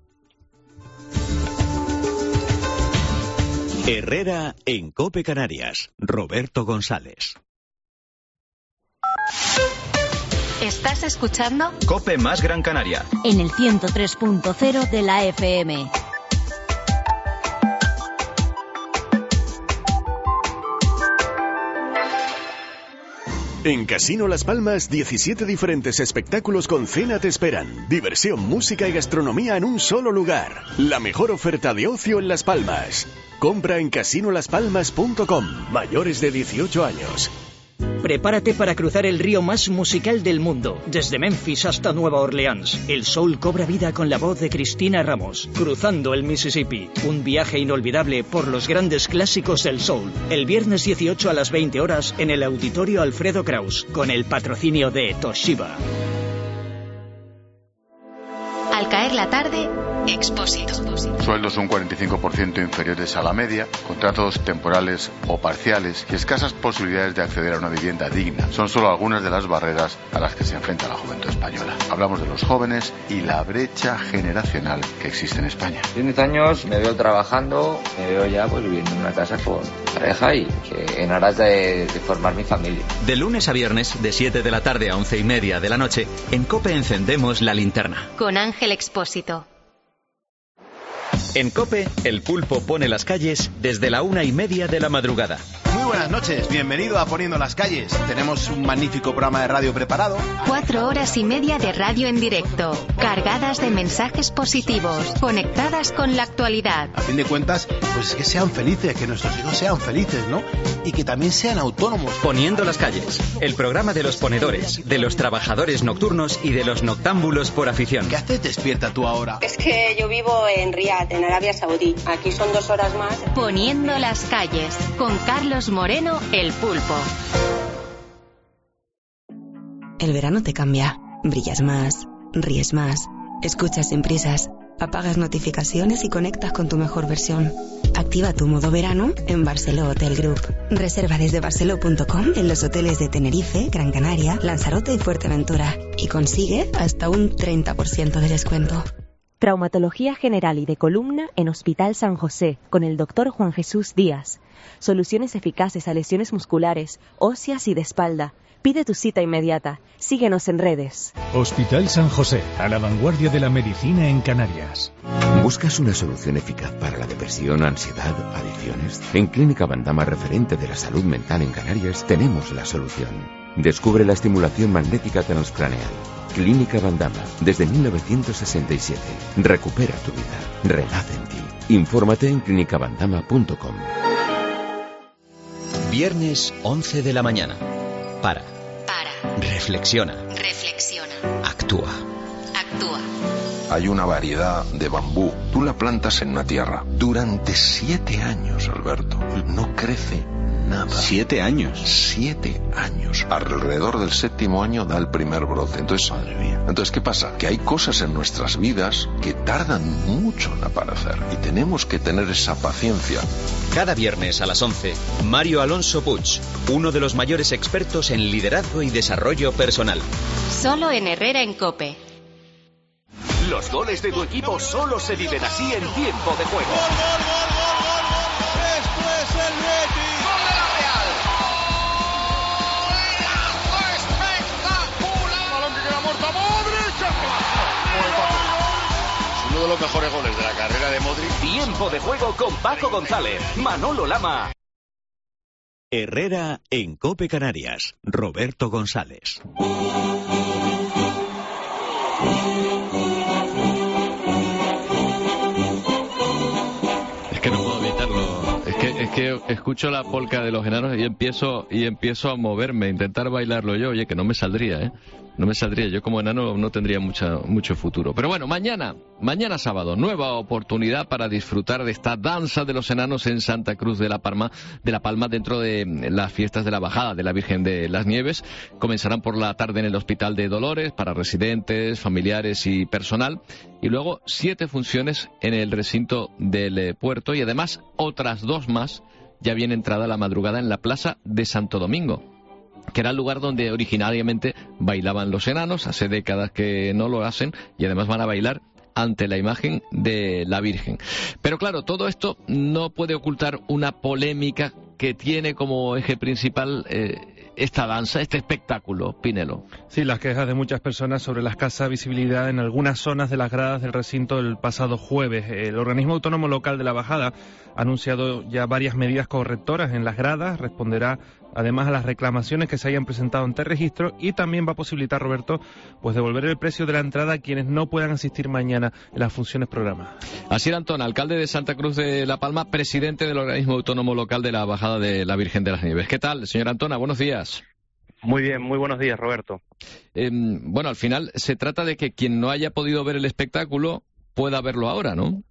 Herrera en COPE Canarias. Roberto González. ¿Estás escuchando? COPE más Gran Canaria. En el ciento tres punto cero de la F M. En Casino Las Palmas, diecisiete diferentes espectáculos con cena te esperan. Diversión, música y gastronomía en un solo lugar. La mejor oferta de ocio en Las Palmas. Compra en casino las palmas punto com. Mayores de dieciocho años. Prepárate para cruzar el río más musical del mundo, desde Memphis hasta Nueva Orleans. El soul cobra vida con la voz de Cristina Ramos, cruzando el Mississippi. Un viaje inolvidable por los grandes clásicos del soul. El viernes dieciocho a las veinte horas en el Auditorio Alfredo Kraus, con el patrocinio de Toshiba. Al caer la tarde, Expósito. Sueldos un cuarenta y cinco por ciento inferiores a la media, contratos temporales o parciales y escasas posibilidades de acceder a una vivienda digna. Son solo algunas de las barreras a las que se enfrenta la juventud española. Hablamos de los jóvenes y la brecha generacional que existe en España. En diez años me veo trabajando, me veo ya pues viviendo en una casa con pareja y que en aras de, de formar mi familia. De lunes a viernes, de siete de la tarde a once y media de la noche, en COPE encendemos la linterna. Con Ángel Expósito. En COPE, el pulpo pone las calles desde la una y media de la madrugada. Muy buenas noches, bienvenido a Poniendo las Calles. Tenemos un magnífico programa de radio preparado. Cuatro horas y media de radio en directo, cargadas de mensajes positivos, conectadas con la actualidad. A fin de cuentas, pues es que sean felices, que nuestros hijos sean felices, ¿no? Y que también sean autónomos. Poniendo las Calles, el programa de los ponedores, de los trabajadores nocturnos y de los noctámbulos por afición. ¿Qué haces despierta tú ahora? Es que yo vivo en Riad, en Arabia Saudí. Aquí son dos horas más. Poniendo las Calles, con Carlos Moreno, el pulpo. El verano te cambia. Brillas más, ríes más, escuchas sin prisas, apagas notificaciones y conectas con tu mejor versión. Activa tu modo verano en Barceló Hotel Group. Reserva desde barceló punto com en los hoteles de Tenerife, Gran Canaria, Lanzarote y Fuerteventura. Y consigue hasta un treinta por ciento de descuento. Traumatología general y de columna en Hospital San José, con el doctor Juan Jesús Díaz. Soluciones eficaces a lesiones musculares, óseas y de espalda. Pide tu cita inmediata. Síguenos en redes. Hospital San José, a la vanguardia de la medicina en Canarias. ¿Buscas una solución eficaz para la depresión, ansiedad, adicciones? En Clínica Bandama, referente de la salud mental en Canarias, tenemos la solución. Descubre la estimulación magnética transcraneal. Clínica Bandama, desde mil novecientos sesenta y siete. Recupera tu vida. Renace en ti. Infórmate en clínica bandama punto com. Viernes once de la mañana. Para. Para. Reflexiona. Reflexiona. Actúa. Actúa. Hay una variedad de bambú. Tú la plantas en una tierra. Durante siete años, Alberto, no crece nada. Siete años. Siete años. Alrededor del séptimo año da el primer brote. Entonces, madre mía. Entonces, ¿qué pasa? Que hay cosas en nuestras vidas que tardan mucho en aparecer y tenemos que tener esa paciencia. Cada viernes a las once, Mario Alonso Puig, uno de los mayores expertos en liderazgo y desarrollo personal. Solo en Herrera en COPE. Los goles de tu equipo solo se viven así en tiempo de juego. ¡Gol, gol, gol, gol, gol, gol! ¡Esto es el Betis! ¡Gol de la Real! ¡Golazo espectacular! ¡Balón que queda muerto! ¡Modric! Es uno de los mejores goles de la carrera de Modric. Tiempo de juego con Paco González, Manolo Lama. Herrera en COPE Canarias. Roberto González. Es que no puedo evitarlo. Es que, es que escucho la polca de los enanos y empiezo y empiezo a moverme, a intentar bailarlo yo. Oye, que no me saldría, ¿eh? No me saldría. Yo como enano no tendría mucha, mucho futuro. Pero bueno, mañana, mañana sábado, nueva oportunidad para disfrutar de esta danza de los enanos en Santa Cruz de la Palma, de la Palma dentro de las fiestas de la Bajada de la Virgen de las Nieves. Comenzarán por la tarde en el Hospital de Dolores para residentes, familiares y personal. Y luego siete funciones en el recinto del eh, puerto y además otras dos más ya bien entrada la madrugada en la Plaza de Santo Domingo, que era el lugar donde originariamente bailaban los enanos. Hace décadas que no lo hacen y además van a bailar ante la imagen de la Virgen. Pero claro, todo esto no puede ocultar una polémica que tiene como eje principal eh, esta danza, este espectáculo, Pinelo. Sí, las quejas de muchas personas sobre la escasa visibilidad en algunas zonas de las gradas del recinto el pasado jueves. El organismo autónomo local de la Bajada ha anunciado ya varias medidas correctoras en las gradas, responderá además a las reclamaciones que se hayan presentado ante registro y también va a posibilitar, Roberto, pues devolver el precio de la entrada a quienes no puedan asistir mañana en las funciones programadas. Asier Antón, alcalde de Santa Cruz de la Palma, presidente del organismo autónomo local de la Bajada de la Virgen de las Nieves. ¿Qué tal, señor Antona? Buenos días. Muy bien, muy buenos días, Roberto. Eh, bueno, al final se trata de que quien no haya podido ver el espectáculo pueda verlo ahora, ¿no?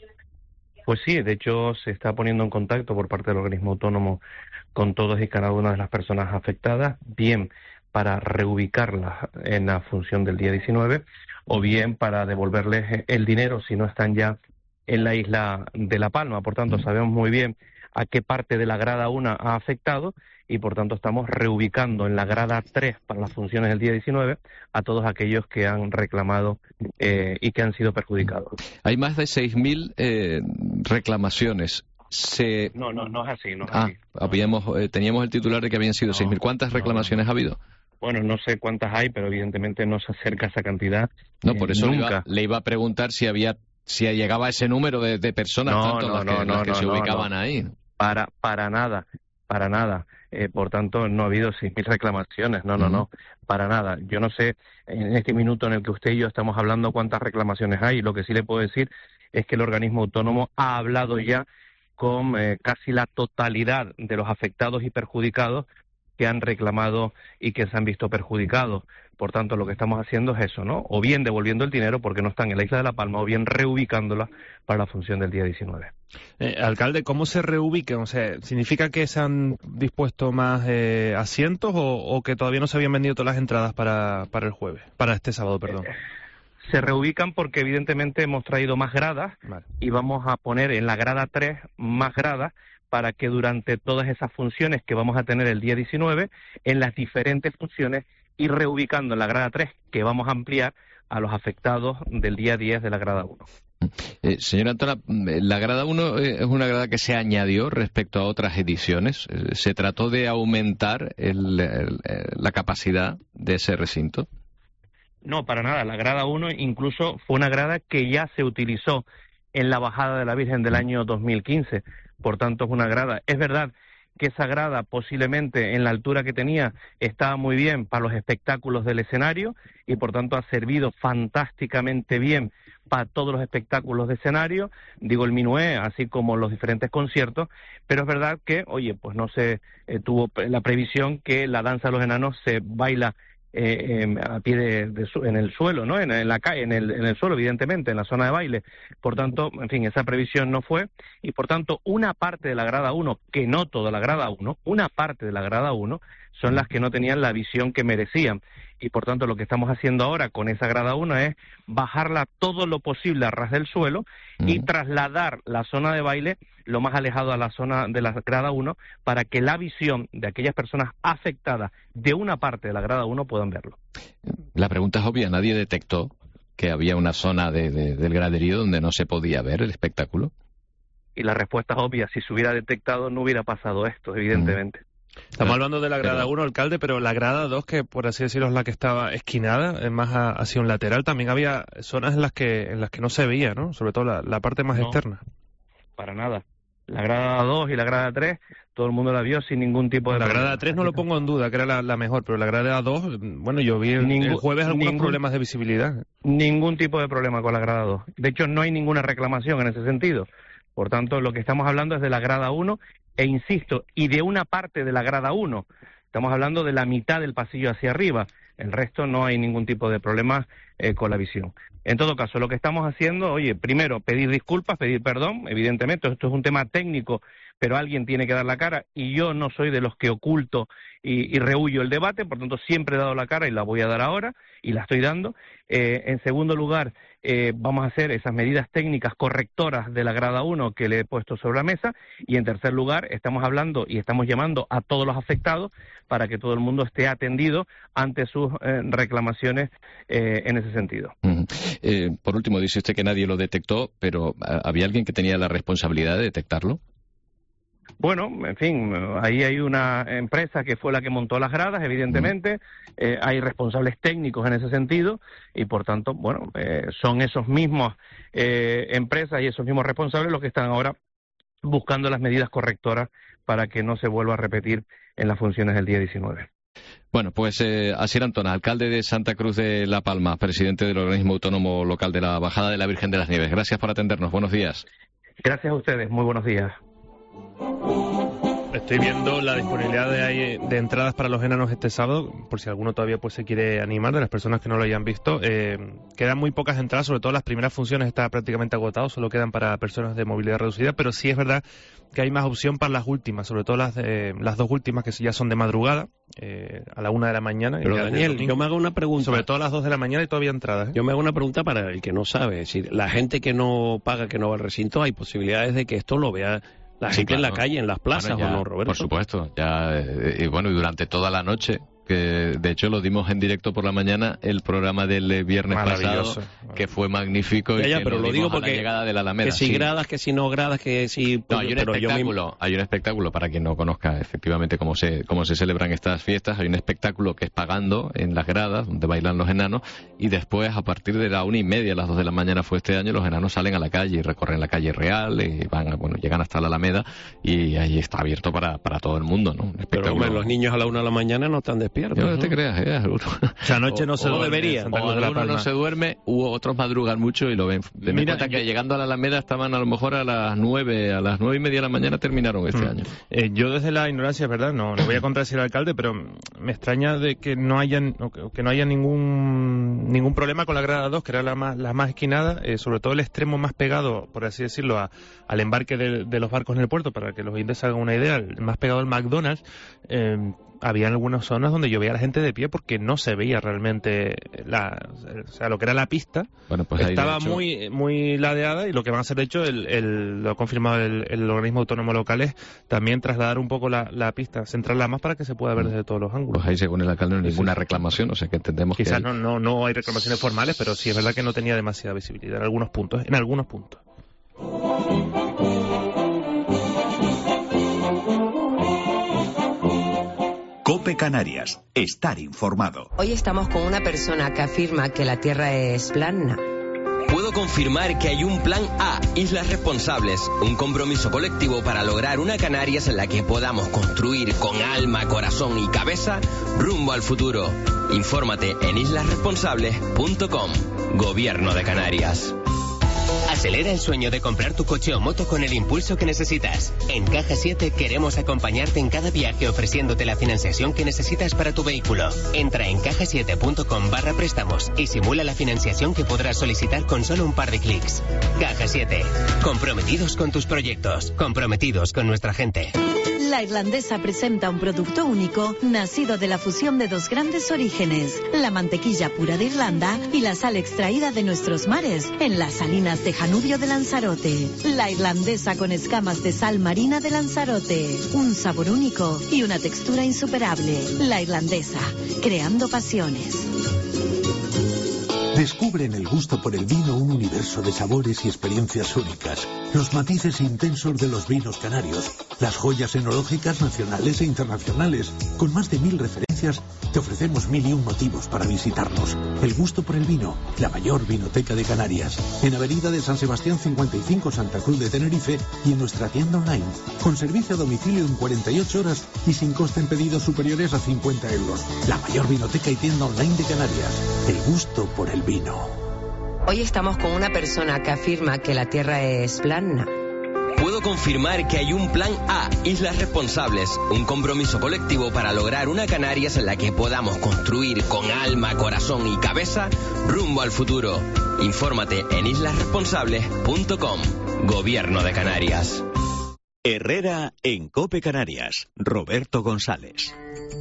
Pues sí, de hecho se está poniendo en contacto por parte del organismo autónomo con todas y cada una de las personas afectadas, bien para reubicarlas en la función del día diecinueve o bien para devolverles el dinero si no están ya en la isla de La Palma. Por tanto, sabemos muy bien a qué parte de la grada uno ha afectado y por tanto estamos reubicando en la grada tres para las funciones del día diecinueve a todos aquellos que han reclamado eh, y que han sido perjudicados. Hay más de seis mil eh, reclamaciones. Se... No, no, no es así. No es ah, así. Habíamos, eh, teníamos el titular de que habían sido no, seis mil. ¿Cuántas reclamaciones no, no. ha habido? Bueno, no sé cuántas hay, pero evidentemente no se acerca a esa cantidad. No, por eso eh, le, iba, le iba a preguntar si había si llegaba a ese número de, de personas no, tanto no, las que, no, las no, que no, se no, ubicaban no. ahí. Para, para nada, para nada. Eh, por tanto, no ha habido seis mil reclamaciones, no, no, uh-huh. no, para nada. Yo no sé, en este minuto en el que usted y yo estamos hablando cuántas reclamaciones hay. Lo que sí le puedo decir es que el organismo autónomo ha hablado ya con eh, casi la totalidad de los afectados y perjudicados que han reclamado y que se han visto perjudicados. Por tanto, lo que estamos haciendo es eso, ¿no? O bien devolviendo el dinero porque no están en la isla de La Palma, o bien reubicándola para la función del día diecinueve. Eh, alcalde, ¿cómo se reubican? O sea, ¿significa que se han dispuesto más eh, asientos o, o que todavía no se habían vendido todas las entradas para, para el jueves? Para este sábado, perdón. Eh, se reubican porque evidentemente hemos traído más gradas vale. y vamos a poner en la grada tres más gradas para que durante todas esas funciones que vamos a tener el día diecinueve, en las diferentes funciones, ir reubicando en la grada tres, que vamos a ampliar a los afectados del día diez de la grada uno. Eh, señora Antona, la grada uno es una grada que se añadió respecto a otras ediciones. ¿Se trató de aumentar el, el, la capacidad de ese recinto? No, para nada. La grada uno incluso fue una grada que ya se utilizó en la Bajada de la Virgen del año dos mil quince. Por tanto, es una grada. Es verdad que esa grada posiblemente en la altura que tenía estaba muy bien para los espectáculos del escenario y por tanto ha servido fantásticamente bien para todos los espectáculos de escenario, digo el minué, así como los diferentes conciertos, pero es verdad que, oye, pues no se eh, tuvo la previsión que la danza de los enanos se baila eh, eh, a pie de, de su, en el suelo, ¿no? En, en la calle, en el, en el suelo, evidentemente, en la zona de baile. Por tanto, en fin, esa previsión no fue, y por tanto, una parte de la grada uno, que no toda la grada uno, una parte de la grada uno, son las que no tenían la visión que merecían. Y por tanto, lo que estamos haciendo ahora con esa grada uno es bajarla todo lo posible a ras del suelo y trasladar la zona de baile lo más alejado a la zona de la grada uno para que la visión de aquellas personas afectadas de una parte de la grada uno puedan verlo. La pregunta es obvia, ¿nadie detectó que había una zona de, de, del graderío donde no se podía ver el espectáculo? Y la respuesta es obvia, si se hubiera detectado no hubiera pasado esto, evidentemente. Mm. Estamos hablando de la grada uno, alcalde, pero la grada dos, que por así decirlo es la que estaba esquinada, es más a, hacia un lateral, también había zonas en las que en las que no se veía, ¿no? Sobre todo la, la parte más no, externa. Para nada. La grada dos y la grada tres, todo el mundo la vio sin ningún tipo de La problema. grada tres no lo pongo en duda, que era la, la mejor, pero la grada dos, bueno, yo vi el, Ningún, el jueves algunos ningún, problemas de visibilidad. Ningún tipo de problema con la grada dos. De hecho, no hay ninguna reclamación en ese sentido. Por tanto, lo que estamos hablando es de la grada uno, e insisto, y de una parte de la grada uno. Estamos hablando de la mitad del pasillo hacia arriba. El resto no hay ningún tipo de problema eh, con la visión. En todo caso, lo que estamos haciendo, oye, primero, pedir disculpas, pedir perdón. Evidentemente, esto es un tema técnico, pero alguien tiene que dar la cara, y yo no soy de los que oculto y, y rehuyo el debate, por tanto, siempre he dado la cara y la voy a dar ahora, y la estoy dando. Eh, en segundo lugar, eh, vamos a hacer esas medidas técnicas correctoras de la grada uno que le he puesto sobre la mesa, y en tercer lugar, estamos hablando y estamos llamando a todos los afectados para que todo el mundo esté atendido ante sus eh, reclamaciones eh, en ese sentido. Uh-huh. eh, por último, dice usted que nadie lo detectó, pero ¿había alguien que tenía la responsabilidad de detectarlo? Bueno, en fin, ahí hay una empresa que fue la que montó las gradas, evidentemente, eh, hay responsables técnicos en ese sentido, y por tanto, bueno, eh, son esos mismos eh, empresas y esos mismos responsables los que están ahora buscando las medidas correctoras para que no se vuelva a repetir en las funciones del día diecinueve. Bueno, pues eh, Asier Antona, alcalde de Santa Cruz de La Palma, presidente del organismo autónomo local de la Bajada de la Virgen de las Nieves. Gracias por atendernos. Buenos días. Gracias a ustedes. Muy buenos días. Estoy viendo la disponibilidad de, de entradas para los enanos este sábado, por si alguno todavía pues se quiere animar, de las personas que no lo hayan visto. Eh, quedan muy pocas entradas, sobre todo las primeras funciones está prácticamente agotado, solo quedan para personas de movilidad reducida, pero sí es verdad que hay más opción para las últimas, sobre todo las de, las dos últimas que ya son de madrugada, eh, a la una de la mañana. Pero Daniel, yo me hago una pregunta. Sobre todo a las dos de la mañana y todavía entradas. ¿eh? Yo me hago una pregunta para el que no sabe, es decir, la gente que no paga, que no va al recinto, hay posibilidades de que esto lo vea la sí, gente claro. en la calle, en las plazas, bueno, ya, ¿o no, Roberto? Por supuesto, ya, eh, y bueno, y durante toda la noche, que de hecho lo dimos en directo por la mañana, el programa del viernes pasado, que fue magnífico, ya, y ya, que pero lo lo dimos digo a porque la llegada de la Alameda. Que si sí. gradas, que si no gradas, que si... No, hay un pero espectáculo, yo me... hay un espectáculo para quien no conozca efectivamente cómo se, cómo se celebran estas fiestas. Hay un espectáculo que es pagando en las gradas, donde bailan los enanos, y después, a partir de la una y media, a las dos de la mañana fue este año, los enanos salen a la calle y recorren la calle real, y van, bueno, llegan hasta la Alameda, y ahí está abierto para, para todo el mundo, ¿no? Un Pero hombre, los niños a la una de la mañana no están despiertos. Yo no, ¿no? te creas, ¿eh? Esa noche no o, se o duerme. debería. O alguno no se duerme, u otros madrugan mucho y lo ven. Ten en cuenta que llegando a la Alameda estaban a lo mejor a las nueve, a las nueve y media de la mañana terminaron este mm. año. Eh, yo desde la ignorancia, es verdad, no, no voy a contradecir al alcalde, pero me extraña de que no hayan, que no haya ningún ningún problema con la grada dos, que era la más, la más esquinada, eh, sobre todo el extremo más pegado, por así decirlo, a, al embarque de, de los barcos en el puerto, para que los oyentes hagan una idea, el más pegado al McDonald's. Eh, había algunas zonas donde yo veía a la gente de pie porque no se veía realmente la, o sea, lo que era la pista. Bueno, pues estaba hecho... muy muy ladeada, y lo que van a hacer, de hecho, el, el, lo ha confirmado el, el organismo autónomo local, es también trasladar un poco la, la pista, centrarla más para que se pueda ver desde todos los ángulos. Pues ahí, según el alcalde, no hay ninguna reclamación, o sea que entendemos Quizás que... Quizás hay... no, no, no hay reclamaciones formales, pero sí es verdad que no tenía demasiada visibilidad en algunos puntos, en algunos puntos. COPE Canarias. Estar informado. Hoy estamos con una persona que afirma que la Tierra es plana. Puedo confirmar que hay un plan A, Islas Responsables, un compromiso colectivo para lograr una Canarias en la que podamos construir con alma, corazón y cabeza rumbo al futuro. Infórmate en islas responsables punto com. Gobierno de Canarias. Acelera el sueño de comprar tu coche o moto con el impulso que necesitas. En Caja siete queremos acompañarte en cada viaje ofreciéndote la financiación que necesitas para tu vehículo. Entra en caja siete punto com barra préstamos y simula la financiación que podrás solicitar con solo un par de clics. Caja siete. Comprometidos con tus proyectos. Comprometidos con nuestra gente. La Irlandesa presenta un producto único nacido de la fusión de dos grandes orígenes, la mantequilla pura de Irlanda y la sal extraída de nuestros mares en las salinas de Janubio de Lanzarote. La Irlandesa con escamas de sal marina de Lanzarote, un sabor único y una textura insuperable. La Irlandesa, creando pasiones. Descubre en el gusto por el vino un universo de sabores y experiencias únicas. Los matices intensos de los vinos canarios. Las joyas enológicas nacionales e internacionales. Con más de mil referencias, te ofrecemos mil y un motivos para visitarnos. El gusto por el vino, la mayor vinoteca de Canarias. En Avenida de San Sebastián cincuenta y cinco, Santa Cruz de Tenerife, y en nuestra tienda online. Con servicio a domicilio en cuarenta y ocho horas y sin coste en pedidos superiores a cincuenta euros. La mayor vinoteca y tienda online de Canarias. El gusto por el vino. Hoy estamos con una persona que afirma que la Tierra es plana. Puedo confirmar que hay un plan A, Islas Responsables, un compromiso colectivo para lograr una Canarias en la que podamos construir con alma, corazón y cabeza rumbo al futuro. Infórmate en islas responsables punto com. Gobierno de Canarias. Herrera en COPE Canarias. Roberto González.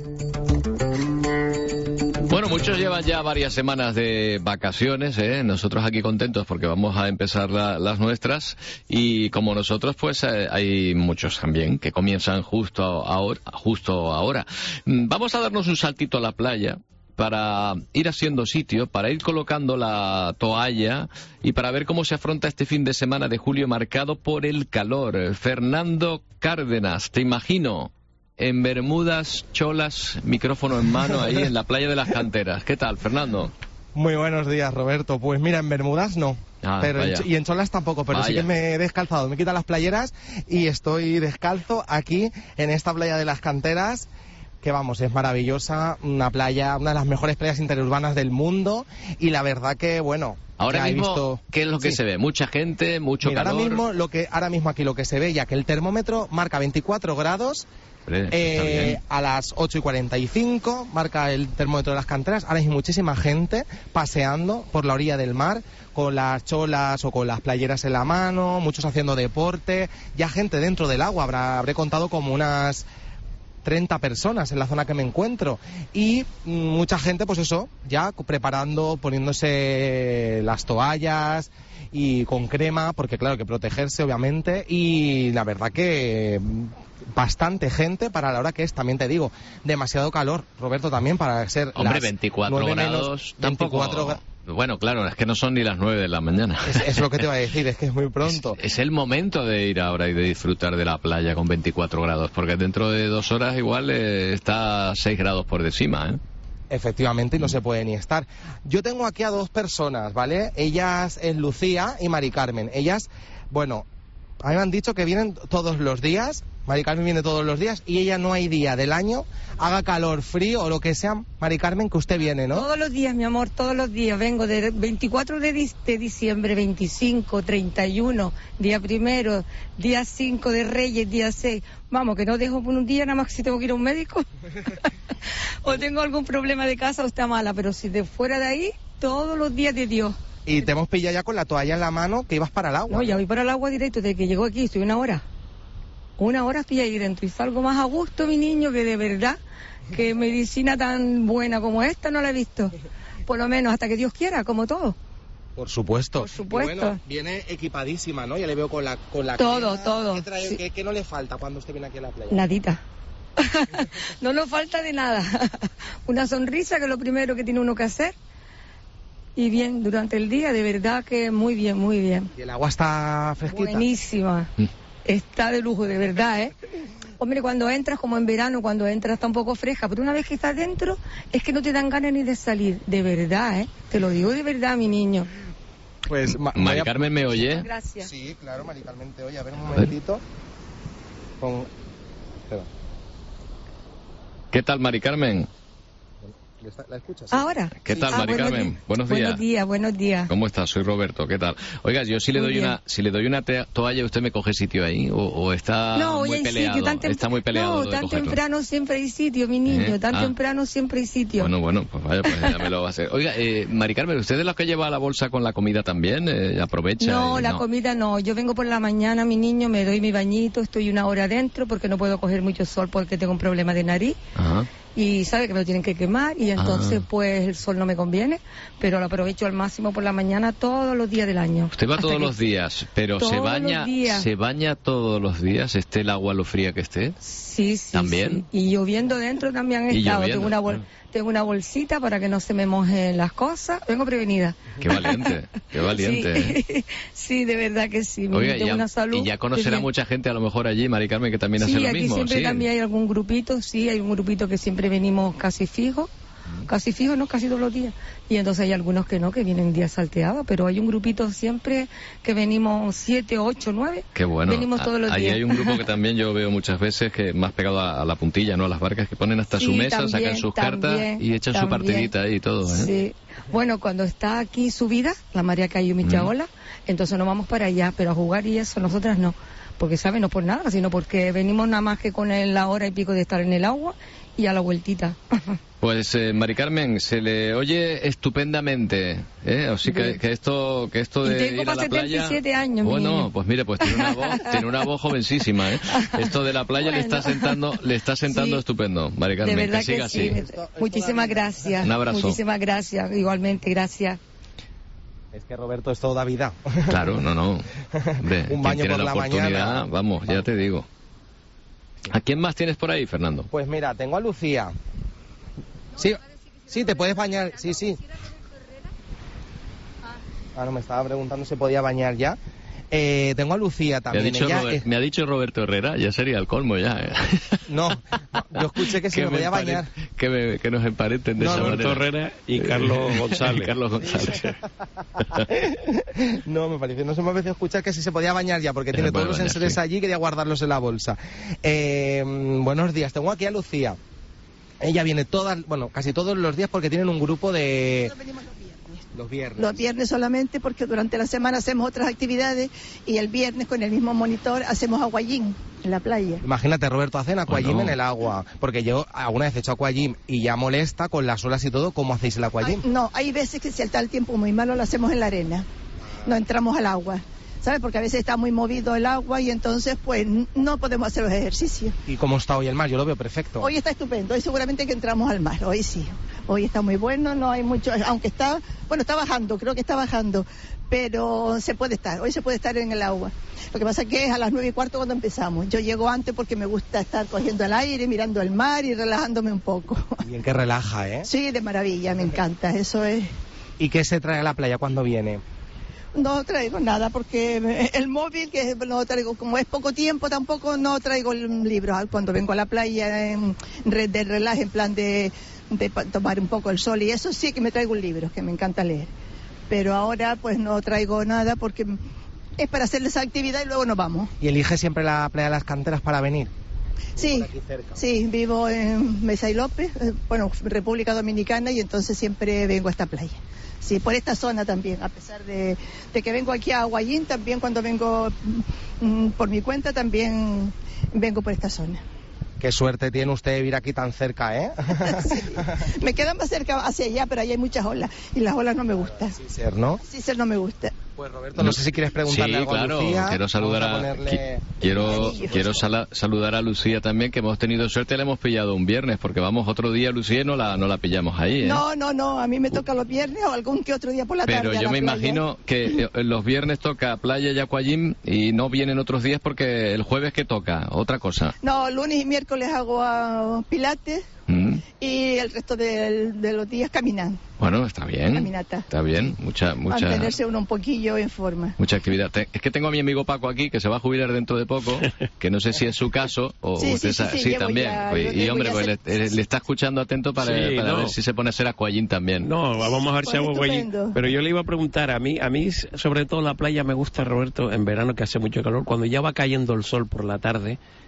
Bueno, muchos llevan ya varias semanas de vacaciones, ¿eh? Nosotros aquí contentos porque vamos a empezar la, las nuestras, y como nosotros, pues eh, hay muchos también que comienzan justo ahora, justo ahora. Vamos a darnos un saltito a la playa para ir haciendo sitio, para ir colocando la toalla y para ver cómo se afronta este fin de semana de julio marcado por el calor. Fernando Cárdenas, te imagino en bermudas, cholas, micrófono en mano, ahí en la playa de las Canteras. ¿Qué tal, Fernando? Muy buenos días, Roberto. Pues mira, en bermudas no, ah, pero en, y en cholas tampoco, pero vaya. Sí que me he descalzado. Me he quitado las playeras y estoy descalzo aquí en esta playa de las Canteras, que vamos, es maravillosa, una playa, una de las mejores playas interurbanas del mundo, y la verdad que, bueno... Ahora mismo, he visto... ¿qué es lo que sí. se ve? ¿Mucha gente, mucho Mira, calor? Ahora mismo, lo que, ahora mismo aquí lo que se ve, ya que el termómetro marca veinticuatro grados... Eh, a las ocho y cuarenta y cinco marca el termómetro de las Canteras. Ahora hay muchísima gente paseando por la orilla del mar con las cholas o con las playeras en la mano, muchos haciendo deporte, ya gente dentro del agua. Habrá, habré contado como unas treinta personas en la zona que me encuentro, y mucha gente, pues eso, ya preparando, poniéndose las toallas y con crema, porque claro, hay que protegerse obviamente, y la verdad que bastante gente para la hora que es, también te digo, demasiado calor, Roberto, también para ser... Hombre, veinticuatro grados, tampoco... veinticuatro... Bueno, claro, es que no son ni las nueve de la mañana. Es, es lo que te iba a decir, es que es muy pronto. Es, es el momento de ir ahora y de disfrutar de la playa con veinticuatro grados, porque dentro de dos horas igual eh, está seis grados por encima, ¿eh? Efectivamente, y no se puede ni estar. Yo tengo aquí a dos personas, ¿vale? Ellas es Lucía y Mari Carmen. Ellas, bueno, a mí me han dicho que vienen todos los días. Mari Carmen viene todos los días y ella no hay día del año, haga calor, frío o lo que sea, Mari Carmen, que usted viene, ¿no? Todos los días, mi amor, todos los días. Vengo de veinticuatro de, di- de diciembre, veinticinco, treinta y uno, día primero, día cinco de Reyes, día seis. Vamos, que no dejo por un día nada más que si tengo que ir a un médico o tengo algún problema de casa o está mala, pero si de fuera de ahí, todos los días de Dios. Y te hemos pillado ya con la toalla en la mano que ibas para el agua. No, ya voy para el agua directo, desde que llego aquí, estoy una hora. Una hora estoy ahí dentro y salgo más a gusto, mi niño, que de verdad, que medicina tan buena como esta no la he visto. Por lo menos hasta que Dios quiera, como todo. Por supuesto. Por supuesto. Y bueno, viene equipadísima, ¿no? Ya le veo con la con la Todo, crema. todo. ¿Qué, trae, sí. ¿qué, ¿Qué no le falta cuando usted viene aquí a la playa? Nadita. No nos falta de nada. Una sonrisa, que es lo primero que tiene uno que hacer. Y bien, durante el día, de verdad que muy bien, muy bien. ¿Y el agua está fresquita? Buenísima. Está de lujo, de verdad, ¿eh? Hombre, cuando entras, como en verano, cuando entras está un poco fresca, pero una vez que estás dentro, es que no te dan ganas ni de salir. De verdad, ¿eh? Te lo digo de verdad, mi niño. Pues, Ma Mari Carmen, ¿me oye? Gracias. Sí, claro, Mari Carmen te oye. A ver, un momentito. Con... ¿Qué tal, Mari Carmen? ¿La escuchas? Ahora. ¿Qué tal, Mari Carmen? Buenos días. Buenos días, buenos días. ¿Cómo estás? Soy Roberto, ¿qué tal? Oiga, yo si le doy una si le doy una toalla, ¿usted me coge sitio ahí? ¿O, o está no, muy peleado? Sitio, tan está muy peleado. No, tan temprano siempre hay sitio, mi niño. ¿Eh? Tan ah. temprano siempre hay sitio. Bueno, bueno, pues vaya, pues ya me lo va a hacer. Oiga, eh, Mari Carmen, ¿usted es de los que lleva la bolsa con la comida también? Eh, ¿Aprovecha? No, y, la no. comida no. Yo vengo por la mañana, mi niño, me doy mi bañito, estoy una hora adentro porque no puedo coger mucho sol porque tengo un problema de nariz. Ajá. Y sabe que me lo tienen que quemar y entonces ah. pues el sol no me conviene, pero lo aprovecho al máximo por la mañana todos los días del año. Usted va todos que... los días, pero se baña se baña todos los días, esté el agua lo fría que esté. Sí, sí. ¿También? Sí. Y lloviendo dentro también he estado. Tengo una, bol... tengo una bolsita para que no se me mojen las cosas. Vengo prevenida. Qué valiente, qué valiente. Sí, sí, de verdad que sí. Oiga, tengo ya, una salud. Y ya conocerá mucha gente a lo mejor allí, Mari Carmen, que también sí, hace lo aquí mismo. Siempre sí, también hay algún grupito, sí, hay un grupito que siempre venimos casi fijo. Casi fijo, no, casi todos los días. Y entonces hay algunos que no, que vienen días salteados, pero hay un grupito siempre que venimos siete, ocho, nueve. Qué bueno. Venimos todos los Allí días. hay un grupo que también yo veo muchas veces que más pegado a, a la puntilla, ¿no? A las barcas, que ponen hasta sí, su mesa, también, sacan sus también, cartas y echan también. su partidita ahí y todo, ¿eh? Sí. Bueno, cuando está aquí subida, la María Cayo Michaola, mm. entonces nos vamos para allá, pero a jugar y eso, nosotras no. Porque, ¿saben? No por nada, sino porque venimos nada más que con el, la hora y pico de estar en el agua y a la vueltita. Pues, eh, Mari Carmen, se le oye estupendamente, ¿eh? Así que, que esto que esto de ir a la playa... setenta y siete años, bueno, pues mire, pues tiene una voz, tiene una voz jovencísima, ¿eh? Esto de la playa bueno. le está sentando, le está sentando sí. estupendo, Mari Carmen, de verdad que siga que sí. así. Muchísimas gracias. Un abrazo. Muchísimas gracias, igualmente, gracias. Es que Roberto es toda vida. Claro, no, no. Hombre, un baño por la, la oportunidad, mañana. Vamos, ya te digo. ¿A quién más tienes por ahí, Fernando? Pues mira, tengo a Lucía. Sí, sí, te puedes bañar, sí, sí. Ah, no, me estaba preguntando si podía bañar ya. Eh, tengo a Lucía también. Me ha, dicho Ella Robert, es... me ha dicho Roberto Herrera, ya sería el colmo ya. ¿eh? No, yo escuché que se me podía bañar. Que, me, que nos emparenten de no, esa Roberto manera. Herrera y Carlos González. y Carlos González. No, me parece, no se me parece escuchar que si se podía bañar ya, porque tiene se todos los bañar, enseres sí. allí y quería guardarlos en la bolsa. Eh, buenos días, tengo aquí a Lucía. Ella viene todas, bueno, casi todos los días porque tienen un grupo de... Los viernes. Los viernes solamente porque durante la semana hacemos otras actividades y el viernes con el mismo monitor hacemos aguayín en la playa. Imagínate, Roberto, hacen aquagym oh, no. en el agua, porque yo alguna vez he hecho aquagym y ya molesta con las olas y todo. ¿Cómo hacéis el aquagym? Ay, no, hay veces que si está el tiempo muy malo lo hacemos en la arena, no entramos al agua. ¿Sabes? Porque a veces está muy movido el agua y entonces pues no podemos hacer los ejercicios. ¿Y cómo está hoy el mar? Yo lo veo perfecto. Hoy está estupendo, hoy seguramente que entramos al mar, hoy sí. Hoy está muy bueno, no hay mucho, aunque está, bueno, está bajando, creo que está bajando, pero se puede estar, hoy se puede estar en el agua. Lo que pasa es que es a las nueve y cuarto cuando empezamos. Yo llego antes porque me gusta estar cogiendo el aire, mirando el mar y relajándome un poco. Bien que relaja, ¿eh? Sí, de maravilla, me encanta, eso es. ¿Y qué se trae a la playa cuando viene? No traigo nada porque el móvil, que no traigo, como es poco tiempo tampoco, no traigo libros. Cuando vengo a la playa en red de relaje, en plan de, de tomar un poco el sol y eso sí que me traigo un libro, que me encanta leer. Pero ahora pues no traigo nada porque es para hacer esa actividad y luego nos vamos. ¿Y elige siempre la playa de las Canteras para venir? Sí, sí, vivo en Mesa y López, bueno, República Dominicana, y entonces siempre vengo a esta playa. Sí, por esta zona también, a pesar de, de que vengo aquí a Aguayín, también cuando vengo mm, por mi cuenta, también vengo por esta zona. Qué suerte tiene usted de vivir aquí tan cerca, ¿eh? Sí. Me queda más cerca hacia allá, pero allá hay muchas olas, y las olas no me gustan. Sí, ser, ¿no? Sí, ser no me gusta. Pues Roberto, no sé si quieres preguntarle sí, algo claro, a Lucía. Quiero saludar a, a ponerle... quiero quiero sala, saludar a Lucía también, que hemos tenido suerte, la hemos pillado un viernes, porque vamos otro día, Lucía, y no la no la pillamos ahí, ¿eh? No, no, no, a mí me toca los viernes o algún que otro día por la Pero tarde. Pero yo me playa. imagino que los viernes toca playa y aquagym y no vienen otros días porque el jueves que toca, otra cosa. No, lunes y miércoles hago uh, pilates. Mm. Y el resto de, de los días caminan. Bueno, está bien. Caminata. Está bien, mucha, mucha. Mantenerse uno un poquillo en forma. Mucha actividad. Es que tengo a mi amigo Paco aquí, que se va a jubilar dentro de poco, que no sé si es su caso o sí, usted sí, sabe. sí, Sí, sí también. Ya, pues, y hombre, pues le, sí, le está escuchando atento para, sí, para no. ver si se pone a hacer aquagym también. No, vamos a ver si hago aquagym. Pero yo le iba a preguntar, a mí, a mí sobre todo la playa me gusta, Roberto, en verano que hace mucho calor, cuando ya va cayendo el sol por la tarde.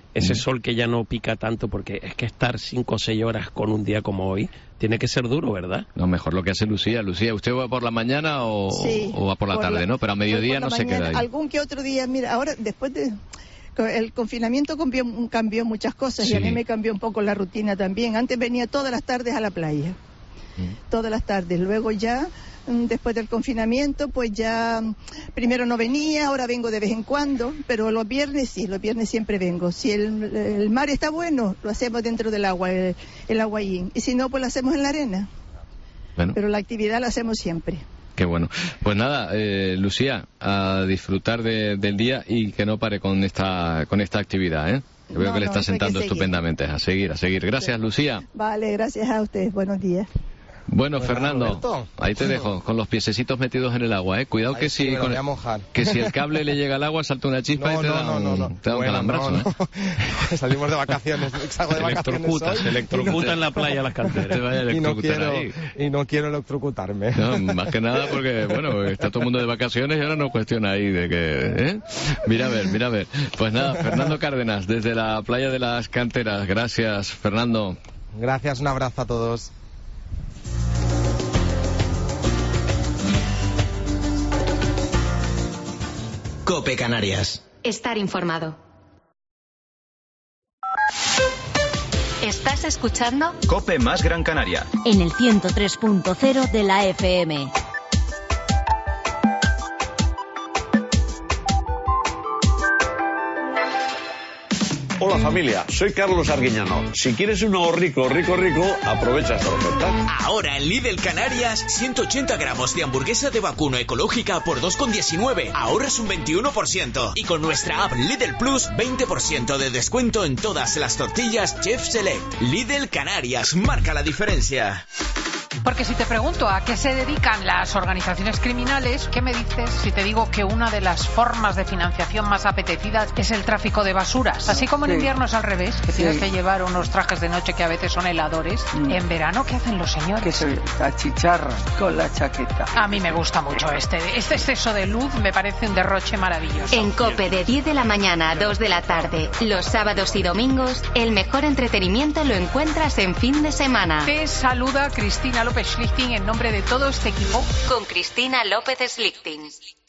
ese Mm. sol que ya no pica tanto, porque es que estar cinco o seis horas con un día como hoy tiene que ser duro, ¿verdad? No, mejor lo que hace Lucía. Lucía, ¿usted va por la mañana o, Sí, o va por la por tarde, la- no? Pero a mediodía Voy por no la se mañana, queda ahí. Algún que otro día, mira, ahora después de... El confinamiento cambió, cambió muchas cosas y a Sí. mí me cambió un poco la rutina también. Antes venía todas las tardes a la playa, Mm. todas las tardes. Luego ya, mm, después del confinamiento, pues ya mm, primero no venía, ahora vengo de vez en cuando, pero los viernes sí, los viernes siempre vengo. Si el, el mar está bueno, lo hacemos dentro del agua, el, el agua allí. Y si no, pues lo hacemos en la arena. Bueno. Pero la actividad la hacemos siempre. Qué bueno. Pues nada, eh, Lucía, a disfrutar de- del día y que no pare con esta con esta actividad, ¿eh? Yo veo No, que le no, está eso hay que sentando seguir. estupendamente. A seguir, a seguir. Gracias, Lucía. Vale, gracias a ustedes. Buenos días. Bueno, Bueno, Fernando, Roberto. ahí te dejo, con los piececitos metidos en el agua, ¿eh? Cuidado Ahí que sí si, me lo con voy el- a mojar. que si el cable le llega al agua, salta una chispa No, y te no, da no, un, no, no. te da un Bueno, calambrazo, no, ¿eh? no. Salimos de vacaciones, salgo de Se vacaciones electrocuta, hoy se electrocuta en la playa las Te canteras. vaya a y no electrocutar quiero ahí. y no quiero electrocutarme. No, más que nada porque, bueno, está todo el mundo de vacaciones y ahora no cuestiona ahí de que, ¿eh? Mira a ver, mira a ver. Pues nada, Fernando Cárdenas, desde la playa de las canteras. Gracias, Fernando. Gracias, un abrazo a todos. Cope Canarias. Estar informado. ¿Estás escuchando? Cope más Gran Canaria. En el ciento tres punto cero de la F M. Hola familia, soy Carlos Arguiñano. Si quieres un ahorrico rico rico, aprovecha esta oferta. Ahora en Lidl Canarias, ciento ochenta gramos de hamburguesa de vacuno ecológica por dos con diecinueve. Ahorras un veintiuno por ciento. Y con nuestra app Lidl Plus, veinte por ciento de descuento en todas las tortillas Chef Select. Lidl Canarias, marca la diferencia. Porque si te pregunto a qué se dedican las organizaciones criminales, ¿qué me dices si te digo que una de las formas de financiación más apetecidas es el tráfico de basuras? Así como en Sí. invierno es al revés, que Sí. tienes que llevar unos trajes de noche que a veces son heladores. Mm. En verano, ¿qué hacen los señores? Que se achicharran con la chaqueta. A mí me gusta mucho este. Este exceso de luz me parece un derroche maravilloso. En Cope de diez de la mañana a dos de la tarde, los sábados y domingos, el mejor entretenimiento lo encuentras en fin de semana. Te saluda Cristina López Schlichting en nombre de todo este equipo. Con Cristina López Schlichting.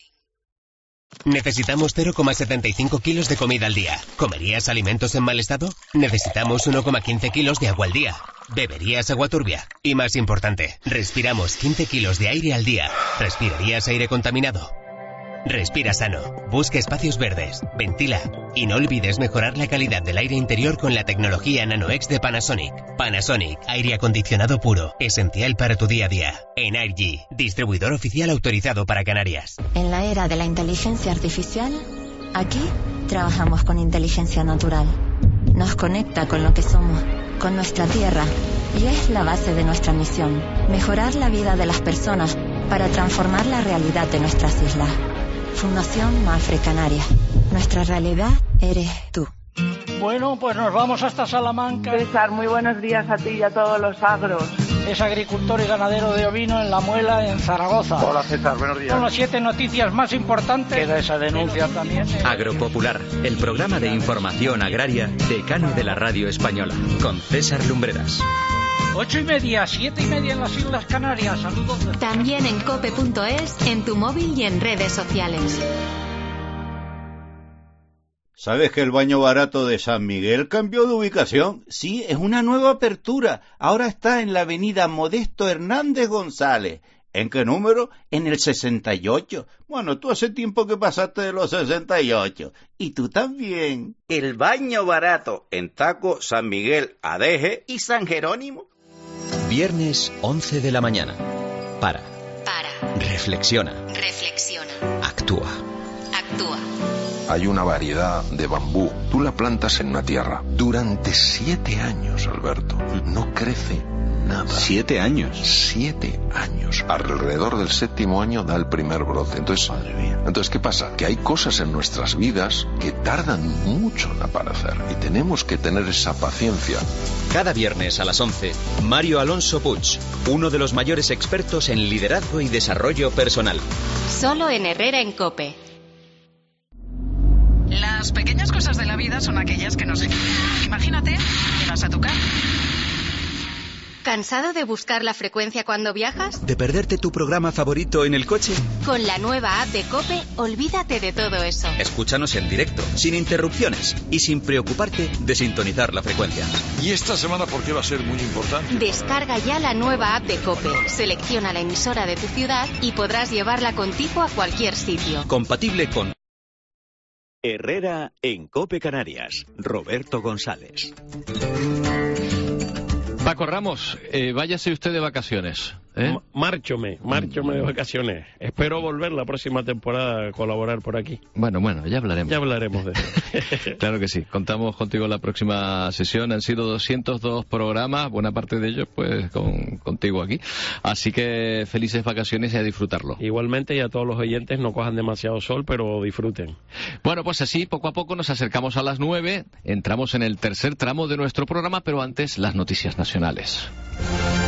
Necesitamos cero coma setenta y cinco kilos de comida al día. ¿Comerías alimentos en mal estado? Necesitamos uno coma quince kilos de agua al día. ¿Beberías agua turbia? Y más importante, respiramos quince kilos de aire al día. ¿Respirarías aire contaminado? Respira sano, busca espacios verdes, ventila y no olvides mejorar la calidad del aire interior con la tecnología NanoX de Panasonic. Panasonic, aire acondicionado puro, esencial para tu día a día. Energy, distribuidor oficial autorizado para Canarias. En la era de la inteligencia artificial, aquí trabajamos con inteligencia natural. Nos conecta con lo que somos, con nuestra tierra, y es la base de nuestra misión, mejorar la vida de las personas para transformar la realidad de nuestras islas. Fundación Mafre Canaria. Nuestra realidad eres tú. Bueno, pues nos vamos hasta Salamanca. César, muy buenos días a ti y a todos los agros. Es agricultor y ganadero de ovino en La Muela, en Zaragoza. Hola César, buenos días. Son las siete noticias más importantes. Queda esa denuncia también. Agropopular, el programa de información agraria decano de la radio española, con César Lumbreras. Ocho y media, siete y media en las Islas Canarias. Saludos. También en cope punto es, en tu móvil y en redes sociales. ¿Sabes que el baño barato de San Miguel cambió de ubicación? Sí, es una nueva apertura. Ahora está en la avenida Modesto Hernández González. ¿En qué número? En el sesenta y ocho. Bueno, tú hace tiempo que pasaste de los sesenta y ocho. Y tú también. El baño barato en Taco, San Miguel, Adeje y San Jerónimo. Viernes once de la mañana. Para. Para. Reflexiona. Reflexiona. Actúa. Actúa. Hay una variedad de bambú. Tú la plantas en una tierra. Durante siete años, Alberto, no crece nada. ¿Siete años? Siete años. Alrededor del séptimo año da el primer brote. Entonces, madre mía. Entonces, ¿qué pasa? Que hay cosas en nuestras vidas que tardan mucho en aparecer. Y tenemos que tener esa paciencia. Cada viernes a las once, Mario Alonso Puig, uno de los mayores expertos en liderazgo y desarrollo personal. Solo en Herrera en Cope. La Las pequeñas cosas de la vida son aquellas que nos equivocan. Imagínate, llegas a tu casa. ¿Cansado de buscar la frecuencia cuando viajas? ¿De perderte tu programa favorito en el coche? Con la nueva app de COPE, olvídate de todo eso. Escúchanos en directo, sin interrupciones y sin preocuparte de sintonizar la frecuencia. ¿Y esta semana por qué va a ser muy importante? Descarga ya la nueva app de COPE, selecciona la emisora de tu ciudad y podrás llevarla contigo a cualquier sitio. Compatible con Herrera en COPE Canarias. Roberto González. Paco Ramos, eh, váyase usted de vacaciones. ¿eh? Márchome, márchome de vacaciones. Espero volver la próxima temporada a colaborar por aquí. Bueno, bueno, ya hablaremos. Ya hablaremos de eso. Claro que sí. Contamos contigo en la próxima sesión. Han sido doscientos dos programas, buena parte de ellos pues con, contigo aquí. Así que felices vacaciones y a disfrutarlo. Igualmente, y a todos los oyentes, no cojan demasiado sol, pero disfruten. Bueno, pues así, poco a poco nos acercamos a las nueve. Entramos en el tercer tramo de nuestro programa, pero antes las noticias nacionales.